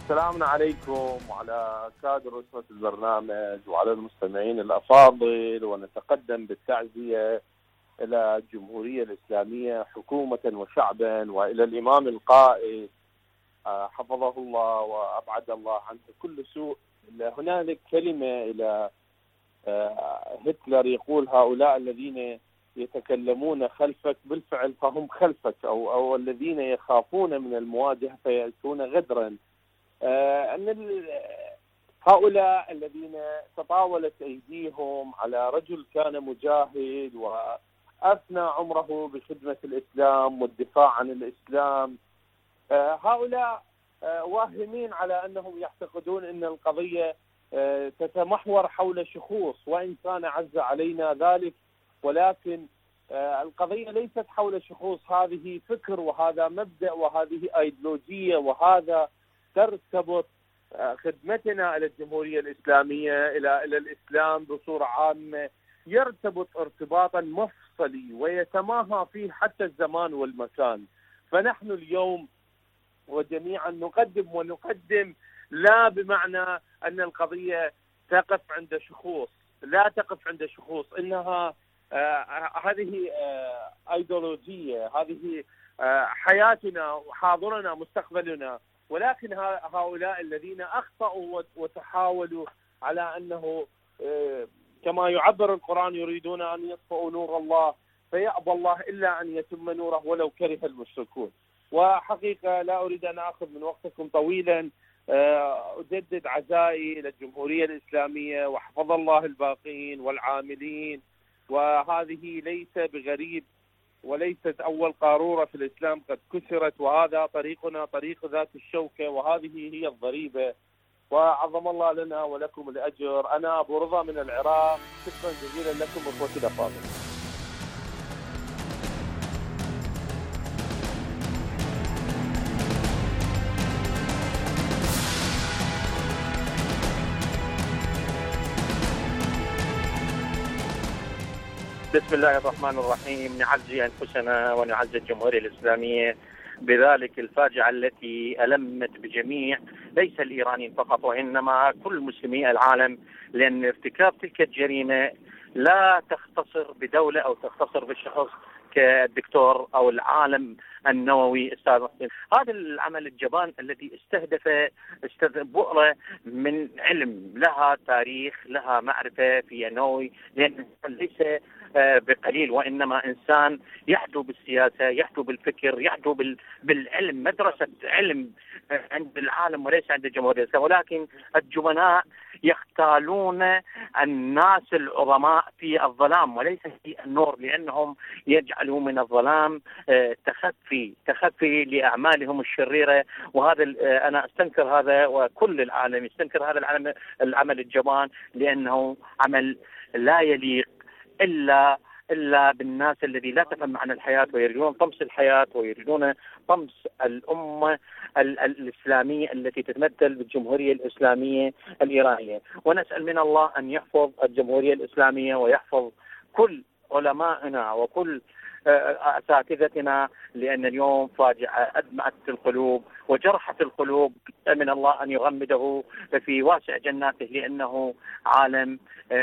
السلام عليكم وعلى كادر أسرة البرنامج وعلى المستمعين الأفاضل، ونتقدم بالتعزية إلى الجمهورية الإسلامية حكومة وشعبا، وإلى الإمام القائد حفظه الله وأبعد الله عنه كل سوء. هنالك كلمة إلى هتلر يقول: هؤلاء الذين يتكلمون خلفك بالفعل فهم خلفك، أو, أو الذين يخافون من المواجهة فيأتون غدرا. أن هؤلاء الذين تطاولت أيديهم على رجل كان مجاهد وأفنى عمره بخدمة الإسلام والدفاع عن الإسلام، هؤلاء واهمين على أنهم يعتقدون أن القضية تتمحور حول شخوص، وإن كان عز علينا ذلك، ولكن القضية ليست حول شخوص. هذه فكر، وهذا مبدأ، وهذه أيديولوجية، وهذا ترتبط خدمتنا إلى الجمهورية الإسلامية إلى إلى الإسلام بصورة عامة، يرتبط ارتباطا مفصلي ويتماهى فيه حتى الزمان والمكان. فنحن اليوم وجميعا نقدم ونقدم لا بمعنى أن القضية تقف عند شخوص، لا تقف عند شخوص، إنها آه هذه آه أيديولوجية، هذه آه حياتنا وحاضرنا مستقبلنا. ولكن هؤلاء الذين أخطأوا وتحاولوا على أنه آه كما يعبر القرآن يريدون أن يطفئوا نور الله فيأبى الله إلا أن يتم نوره ولو كره المشركون. وحقيقة لا أريد أن أخذ من وقتكم طويلا، أجدد عزائي إلى الجمهورية الإسلامية وحفظ الله الباقين والعاملين. وهذه ليس بغريب وليست أول قارورة في الإسلام قد كسرت، وهذا طريقنا طريق ذات الشوكة، وهذه هي الضريبة. وعظم الله لنا ولكم الأجر. أنا أبو رضا من العراق، شكرا جزيلا لكم أخوتي الأفاضل. بسم الله الرحمن الرحيم. نعزي أنفسنا ونعزي الجمهورية الإسلامية بذلك الفاجعة التي ألمت بجميع، ليس الإيرانيين فقط وإنما كل مسلمي العالم، لأن ارتكاب تلك الجريمة لا تختصر بدولة أو تختصر بالشخص كالدكتور أو العالم النووي أستاذ محسن. هذا العمل الجبان الذي استهدف بؤرة من علم لها تاريخ لها معرفة في النووي، لأن ليس بقليل وإنما إنسان يحدو بالسياسة، يحدو بالفكر، يحدو بالعلم، مدرسة علم عند العالم وليس عند الجمهورية. ولكن الجبناء يختالون الناس العظماء في الظلام وليس في النور، لأنهم يجعلوا من الظلام تخفي تخفي لأعمالهم الشريرة. وهذا أنا أستنكر هذا، وكل العالم يستنكر هذا العمل العمل الجبان، لأنه عمل لا يليق إلا إلا بالناس الذي لا تفهم معنى الحياة ويريدون طمس الحياة ويريدون طمس الأمة الإسلامية التي تتمثل بالجمهورية الإسلامية الإيرانية. ونسأل من الله أن يحفظ الجمهورية الإسلامية ويحفظ كل علمائنا وكل أساتذتنا، لأن اليوم فاجعة أدمعت القلوب وجرحت القلوب. من الله أن يغمده في واسع جناته، لأنه عالم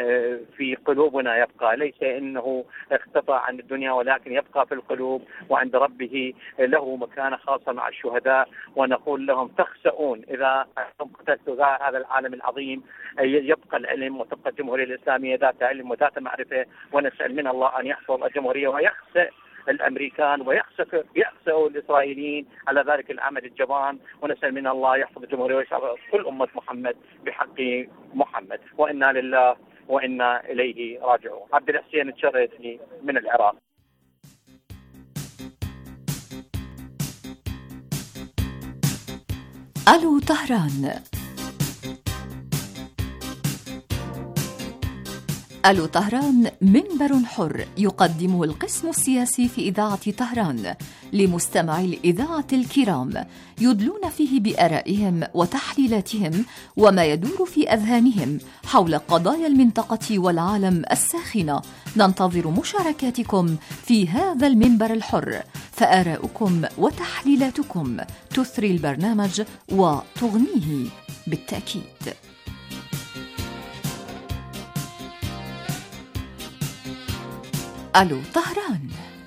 في قلوبنا يبقى، ليس إنه اختفى عن الدنيا ولكن يبقى في القلوب، وعند ربه له مكانة خاصة مع الشهداء. ونقول لهم تخسؤون إذا قتلتوا هذا العالم العظيم. يبقى العلم وتبقى الجمهورية الإسلامية ذات علم وذات معرفة. ونسأل من الله أن يحفظ الجمهورية ويخسئ الأمريكان ويخسئ يخسئ الإسرائيليين على ذلك العمل الجبان. ونسأل من الله يحفظ الجمهورية ويحفظ كل أمة محمد بحق محمد. وإنا لله وإنا إليه راجعون. عبد الحسين الشريتي من العراق. ألو طهران. ألو طهران منبر حر يقدمه القسم السياسي في إذاعة طهران لمستمعي الإذاعة الكرام، يدلون فيه بآرائهم وتحليلاتهم وما يدور في أذهانهم حول قضايا المنطقة والعالم الساخنة. ننتظر مشاركاتكم في هذا المنبر الحر، فآراؤكم وتحليلاتكم تثري البرنامج وتغنيه بالتأكيد. ألو طهران.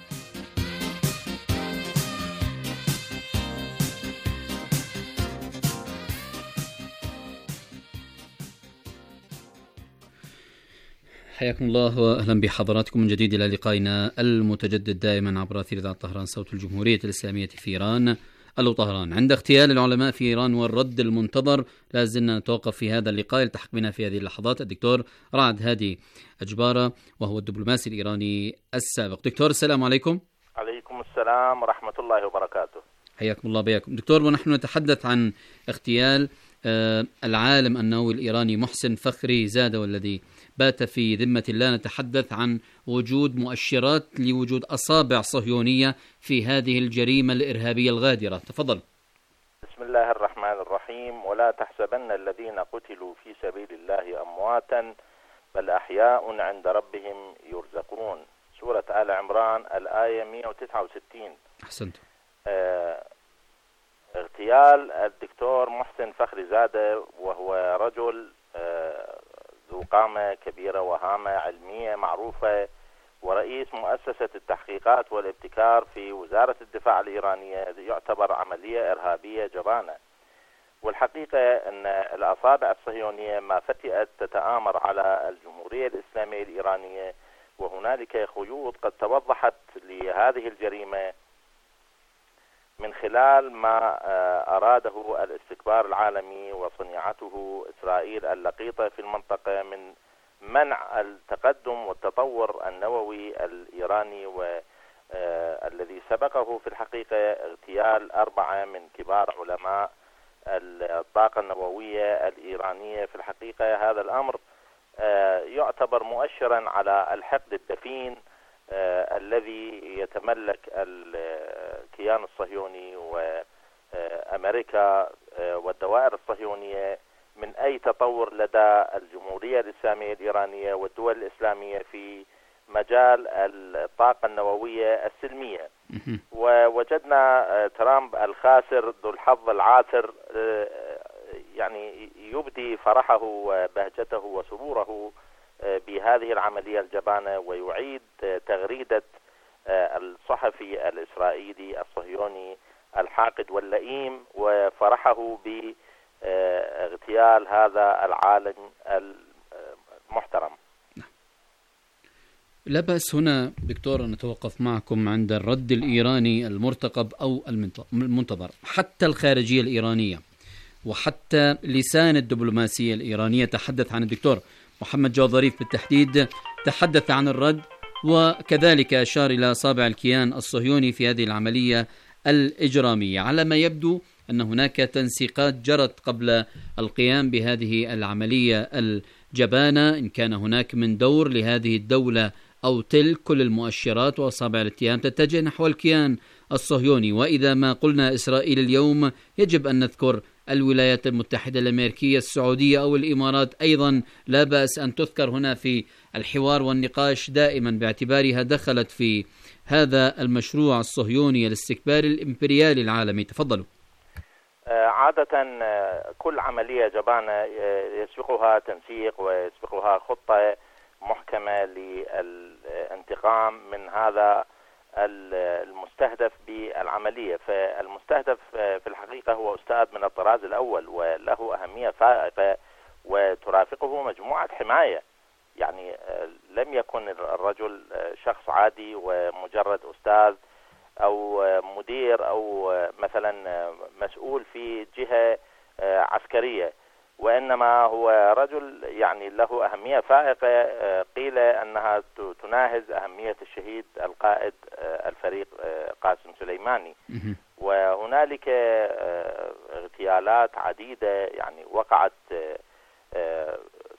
حياكم الله وأهلا بحضراتكم من جديد إلى لقائنا المتجدد دائما عبر أثير إذاعة طهران صوت الجمهورية الإسلامية في إيران. ألو طهران. عند اغتيال العلماء في إيران والرد المنتظر، لا زلنا نتوقف في هذا اللقاء. يلتحق بنا في هذه اللحظات الدكتور رعد هادي أجبارة، وهو الدبلوماسي الإيراني السابق. دكتور السلام عليكم. عليكم السلام ورحمة الله وبركاته. حياكم الله بياكم دكتور. ونحن نتحدث عن اغتيال العالم النووي الإيراني محسن فخري زادة والذي بات في ذمة الله. نتحدث عن وجود مؤشرات لوجود أصابع صهيونية في هذه الجريمة الإرهابية الغادرة. تفضل. بسم الله الرحمن الرحيم. ولا تحسبن الذين قتلوا في سبيل الله أمواتا بل أحياء عند ربهم يرزقون. سورة آل عمران الآية مئة وتسعة وستين. أحسنت. آه اغتيال الدكتور محسن فخري زادة، وهو رجل آه ذو قامة كبيرة وهامة علمية معروفة، ورئيس مؤسسة التحقيقات والابتكار في وزارة الدفاع الإيرانية، يعتبر عملية إرهابية جبانة. والحقيقة أن الأصابع الصهيونية ما فتئت تتآمر على الجمهورية الإسلامية الإيرانية، وهنالك خيوط قد توضحت لهذه الجريمة من خلال ما أراده الاستكبار العالمي وصنيعته إسرائيل اللقيطة في المنطقة من منع التقدم والتطور النووي الإيراني، والذي سبقه في الحقيقة اغتيال أربعة من كبار علماء الطاقة النووية الإيرانية. في الحقيقة هذا الأمر يعتبر مؤشرا على الحقد الدفين آه الذي يتملك الكيان الصهيوني وأمريكا آه والدوائر الصهيونية من أي تطور لدى الجمهورية الإسلامية الإيرانية والدول الإسلامية في مجال الطاقة النووية السلمية. ووجدنا آه ترامب الخاسر ذو الحظ العاثر آه يعني يبدي فرحه وبهجته وسروره بهذه العملية الجبانة، ويعيد تغريدة الصحفي الإسرائيلي الصهيوني الحاقد واللئيم وفرحه باغتيال هذا العالم المحترم. لا بأس هنا دكتور أن نتوقف معكم عند الرد الإيراني المرتقب أو المنتظر. حتى الخارجية الإيرانية وحتى لسان الدبلوماسية الإيرانية تحدث عن الدكتور محمد جواد ظريف بالتحديد، تحدث عن الرد، وكذلك أشار إلى أصابع الكيان الصهيوني في هذه العملية الإجرامية. على ما يبدو أن هناك تنسيقات جرت قبل القيام بهذه العملية الجبانة، إن كان هناك من دور لهذه الدولة أو تلك. كل المؤشرات وأصابع الاتهام تتجه نحو الكيان الصهيوني. وإذا ما قلنا إسرائيل اليوم يجب أن نذكر الولايات المتحدة الأمريكية، السعودية أو الإمارات أيضا. لا بأس أن تذكر هنا في الحوار والنقاش دائما باعتبارها دخلت في هذا المشروع الصهيوني الاستكباري الإمبريالي العالمي. تفضلوا. عادة كل عملية جبانة يسبقها تنسيق ويسبقها خطة محكمة للانتقام من هذا المستهدف بالعملية. فالمستهدف في الحقيقة هو أستاذ من الطراز الأول وله أهمية فائقة وترافقه مجموعة حماية. يعني لم يكن الرجل شخص عادي ومجرد أستاذ أو مدير أو مثلا مسؤول في جهة عسكرية، وإنما هو رجل يعني له أهمية فائقة، قيل أنها تناهز أهمية الشهيد القائد الفريق قاسم سليماني. وهنالك اغتيالات عديدة يعني وقعت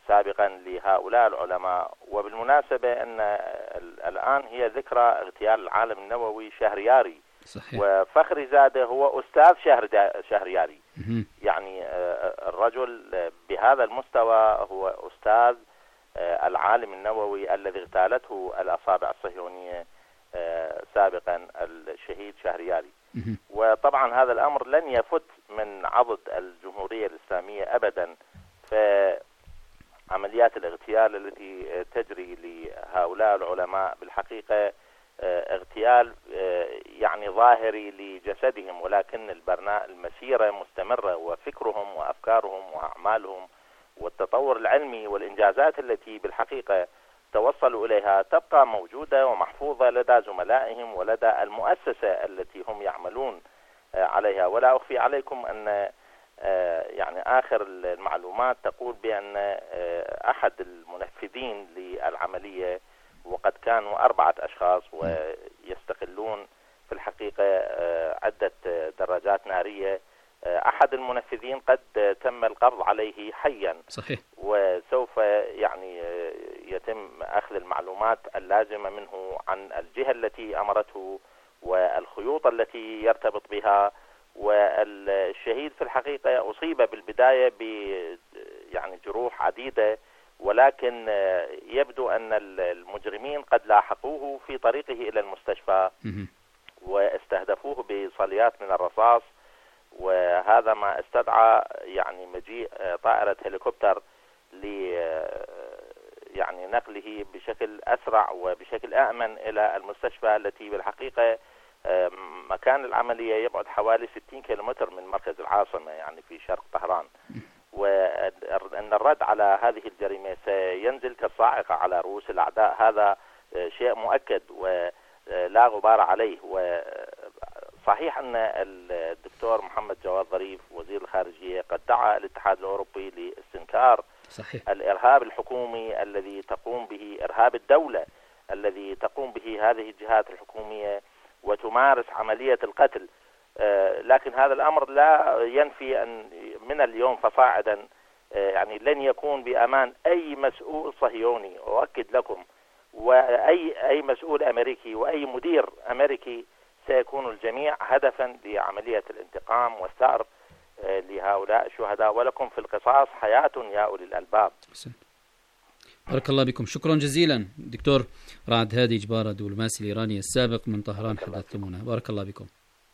سابقا لهؤلاء العلماء. وبالمناسبة أن الآن هي ذكرى اغتيال العالم النووي شهرياري. صحيح. وفخري زادة هو أستاذ شهر شهرياري. يعني الرجل بهذا المستوى هو أستاذ العالم النووي الذي اغتالته الأصابع الصهيونية سابقا الشهيد شهرياري. وطبعا هذا الأمر لن يفت من عضد الجمهورية الإسلامية أبدا في عمليات الاغتيال التي تجري لهؤلاء العلماء. بالحقيقة اغتيال يعني ظاهري لجسدهم، ولكن البرناء المسيرة مستمرة، وفكرهم وأفكارهم وأعمالهم والتطور العلمي والإنجازات التي بالحقيقة توصلوا إليها تبقى موجودة ومحفوظة لدى زملائهم ولدى المؤسسة التي هم يعملون عليها. ولا أخفي عليكم أن يعني آخر المعلومات تقول بأن أحد المنفذين للعملية، وقد كانوا أربعة أشخاص ويستقلون في الحقيقة عدة دراجات نارية، أحد المنفذين قد تم القبض عليه حيا. صحيح. وسوف يعني يتم أخذ المعلومات اللازمة منه عن الجهة التي أمرته والخيوط التي يرتبط بها. والشهيد في الحقيقة أصيب بالبداية ب يعني جروح عديدة، ولكن يبدو أن المجرمين قد لاحقوه في طريقه إلى المستشفى واستهدفوه بصليات من الرصاص، وهذا ما استدعى يعني مجيء طائرة هليكوبتر ل يعني نقله بشكل أسرع وبشكل آمن إلى المستشفى التي بالحقيقة مكان العملية يبعد حوالي ستين كيلومتر من مركز العاصمة يعني في شرق طهران. وأن الرد على هذه الجريمة سينزل كالصاعقة على رؤوس الأعداء، هذا شيء مؤكد ولا غبار عليه. وصحيح أن الدكتور محمد جواد ظريف وزير الخارجية قد دعا الاتحاد الأوروبي لاستنكار صحيح. الإرهاب الحكومي الذي تقوم به، إرهاب الدولة الذي تقوم به هذه الجهات الحكومية وتمارس عملية القتل. آه لكن هذا الأمر لا ينفي أن من اليوم فصاعدا آه يعني لن يكون بأمان أي مسؤول صهيوني، أؤكد لكم، وأي أي مسؤول أمريكي وأي مدير أمريكي، سيكون الجميع هدفا لعملية الانتقام والثأر آه لهؤلاء الشهداء. ولكم في القصاص حياة يا أولي الألباب. بارك الله بكم، شكرا جزيلا دكتور رعد هادي جبارة، دبلوماسي الإيراني السابق من طهران، حدثتمونا. بارك الله بكم.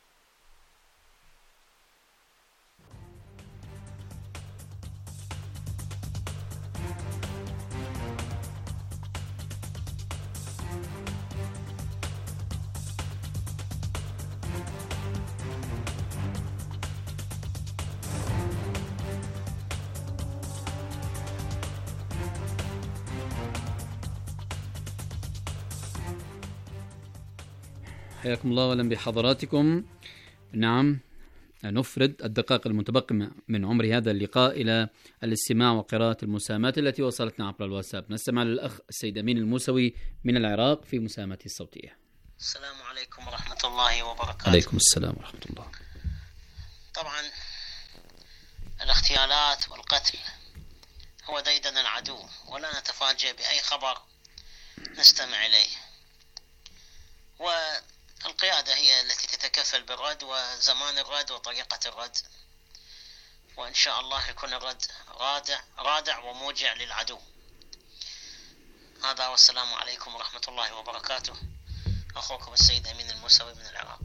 حياكم الله واهلا بحضراتكم. نعم، نفرد الدقائق المتبقية من عمر هذا اللقاء إلى الاستماع وقراءة المساهمات التي وصلتنا عبر الواتساب. نستمع للأخ السيد أمين الموسوي من العراق في مساهمته الصوتية. السلام عليكم ورحمة الله وبركاته. عليكم السلام ورحمة الله. طبعا الاغتيالات والقتل هو ديدن العدو، ولا نتفاجأ بأي خبر نستمع إليه، والقيادة هي التي تتكفل بالرد وزمان الرد وطريقة الرد، وإن شاء الله يكون الرد رادع رادع وموجع للعدو. هذا والسلام عليكم ورحمة الله وبركاته. أخوكم السيد أمين الموسوي من العراق.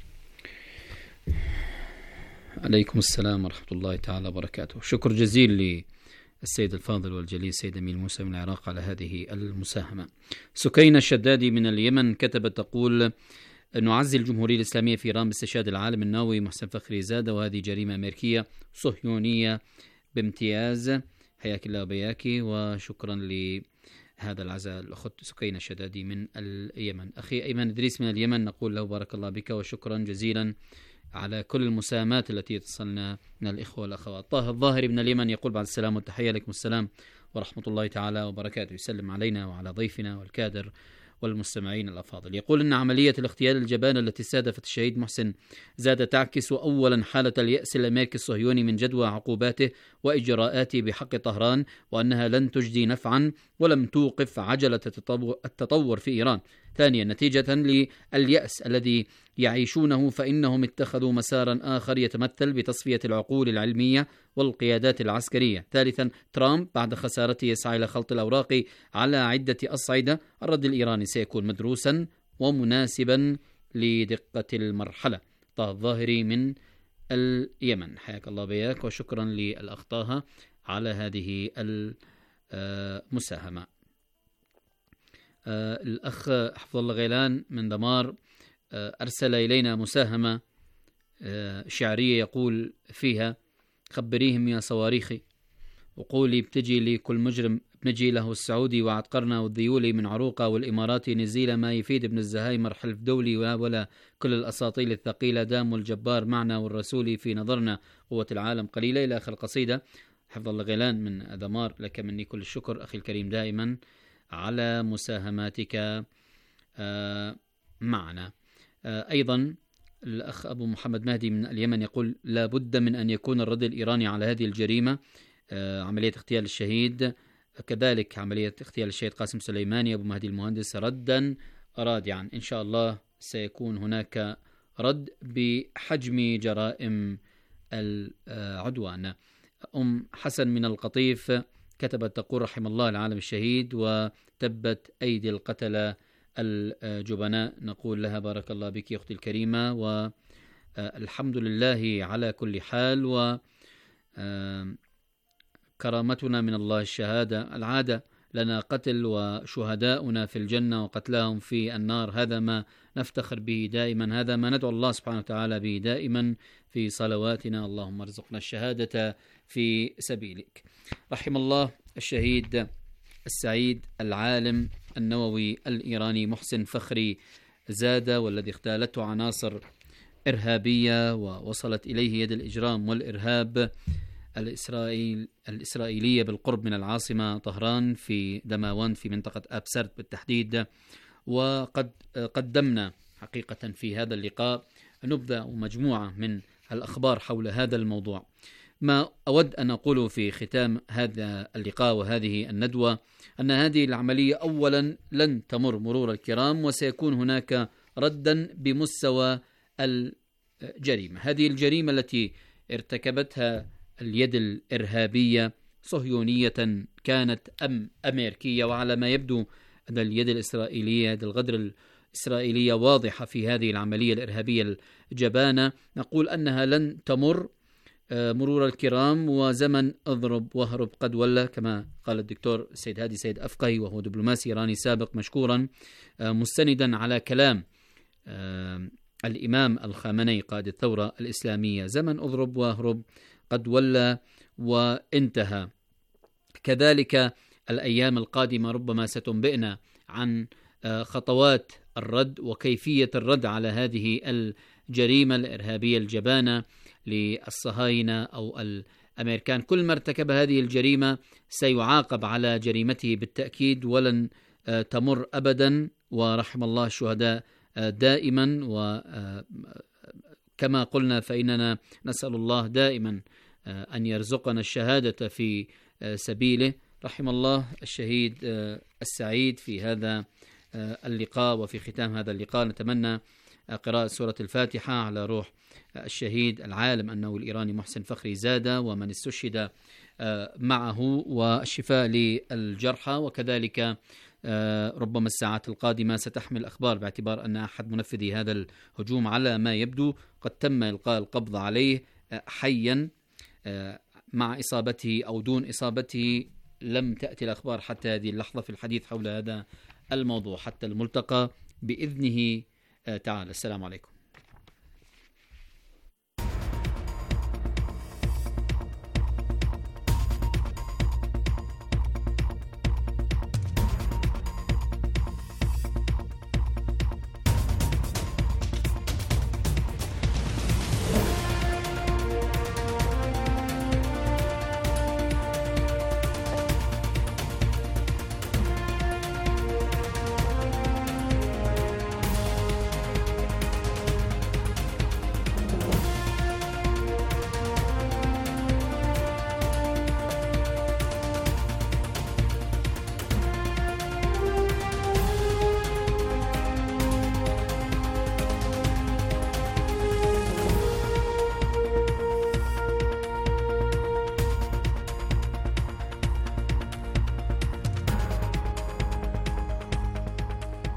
عليكم السلام ورحمة الله تعالى وبركاته. شكر جزيل للسيد الفاضل والجليل السيد أمين الموسوي من العراق على هذه المساهمة. سكينة الشدادي من اليمن كتبت تقول: نعزي الجمهورية الإسلامية في إيران باستشهاد العالم النووي محسن فخري زادة، وهذه جريمة أمريكية صهيونية بامتياز. حياك الله وبياكي، وشكرا لهذا العزاء الأخت سكينة الشدادي من اليمن. أخي أيمن إدريس من اليمن نقول له بارك الله بك وشكرا جزيلا على كل المساهمات التي تصلنا من الإخوة والأخوات. طه الظاهري من اليمن يقول بعد السلام والتحية: عليكم السلام ورحمة الله تعالى وبركاته. يسلم علينا وعلى ضيفنا والكادر والمستمعين الأفاضل. يقول إن عملية الاغتيال الجبانة التي استهدفت الشهيد محسن زاد تعكس أولا حالة اليأس الأمريكي الصهيوني من جدوى عقوباته وإجراءاته بحق طهران، وأنها لن تجدي نفعا ولم توقف عجلة التطور في إيران. ثانيا نتيجة لليأس الذي يعيشونه فإنهم اتخذوا مسارا آخر يتمثل بتصفية العقول العلمية والقيادات العسكرية. ثالثا ترامب بعد خسارته يسعى إلى خلط الأوراق على عدة أصعدة. الرد الإيراني سيكون مدروسا ومناسبا لدقة المرحلة. طه الظاهري من اليمن، حياك الله بياك وشكرا للأخ طه على هذه المساهمة. الأخ حفظ الله غيلان من دمار أرسل إلينا مساهمة شعرية يقول فيها: خبريهم يا صواريخي وقولي بتجي لكل مجرم بنجي له السعودي وعتقرنا والذيولي من عروقة والإماراتي نزيل ما يفيد ابن الزهايمر حلف دولي ولا كل الأساطيل الثقيلة دام الجبار معنا والرسولي في نظرنا قوة العالم قليلة إلى آخر القصيدة. حفظ الله غيلان من دمار، لك مني كل الشكر أخي الكريم دائما على مساهماتك معنا. أيضا الأخ أبو محمد مهدي من اليمن يقول: لا بد من أن يكون الرد الإيراني على هذه الجريمة، عملية اغتيال الشهيد، كذلك عملية اغتيال الشهيد قاسم سليماني أبو مهدي المهندس، ردا رادعا. إن شاء الله سيكون هناك رد بحجم جرائم العدوان. أم حسن من القطيف كتبت تقول: رحم الله العالم الشهيد وتبت أيدي القتلة الجبناء. نقول لها بارك الله بك يا أختي الكريمة، والحمد لله على كل حال، و كرامتنا من الله الشهادة. العادة لنا قتل وشهداؤنا في الجنة وقتلاهم في النار، هذا ما نفتخر به دائما، هذا ما ندعو الله سبحانه وتعالى به دائما في صلواتنا: اللهم ارزقنا الشهادة في سبيلك. رحم الله الشهيد السعيد العالم النووي الإيراني محسن فخري زادة، والذي اغتالته عناصر إرهابية ووصلت إليه يد الإجرام والإرهاب الإسرائيل الإسرائيلية بالقرب من العاصمة طهران في دماوند في منطقة أبسرد بالتحديد. وقد قدمنا حقيقة في هذا اللقاء نبذة ومجموعة من الأخبار حول هذا الموضوع. ما أود أن أقوله في ختام هذا اللقاء وهذه الندوة أن هذه العملية أولا لن تمر مرور الكرام، وسيكون هناك ردا بمستوى الجريمة. هذه الجريمة التي ارتكبتها اليد الإرهابية صهيونية كانت أم أمريكية، وعلى ما يبدو أن اليد الإسرائيلية يد الغدر الإسرائيلية واضحة في هذه العملية الإرهابية الجبانة. نقول أنها لن تمر مرور الكرام، وزمن اضرب واهرب قد ولى، كما قال الدكتور السيد هادي سيد أفقهي وهو دبلوماسي إيراني سابق مشكورا مستندا على كلام الإمام الخامنئي قائد الثورة الإسلامية: زمن اضرب واهرب قد ولى وانتهى. كذلك الأيام القادمة ربما ستنبئنا عن خطوات الرد وكيفية الرد على هذه الجريمة الإرهابية الجبانة للصهاينة أو الأمريكان. كل ما ارتكب هذه الجريمة سيعاقب على جريمته بالتأكيد، ولن تمر أبدا، ورحم الله الشهداء دائما. وكما قلنا فإننا نسأل الله دائما أن يرزقنا الشهادة في سبيله. رحم الله الشهيد السعيد في هذا اللقاء. وفي ختام هذا اللقاء نتمنى قراءة سورة الفاتحة على روح الشهيد العالم النووي الإيراني محسن فخري زادة ومن استشهد معه، والشفاء للجرحى. وكذلك ربما الساعات القادمة ستحمل أخبار باعتبار أن أحد منفذي هذا الهجوم على ما يبدو قد تم إلقاء القبض عليه حيا مع إصابته أو دون إصابته. لم تأتي الأخبار حتى هذه اللحظة في الحديث حول هذا الموضوع. حتى الملتقى بإذنه تعالى. السلام عليكم.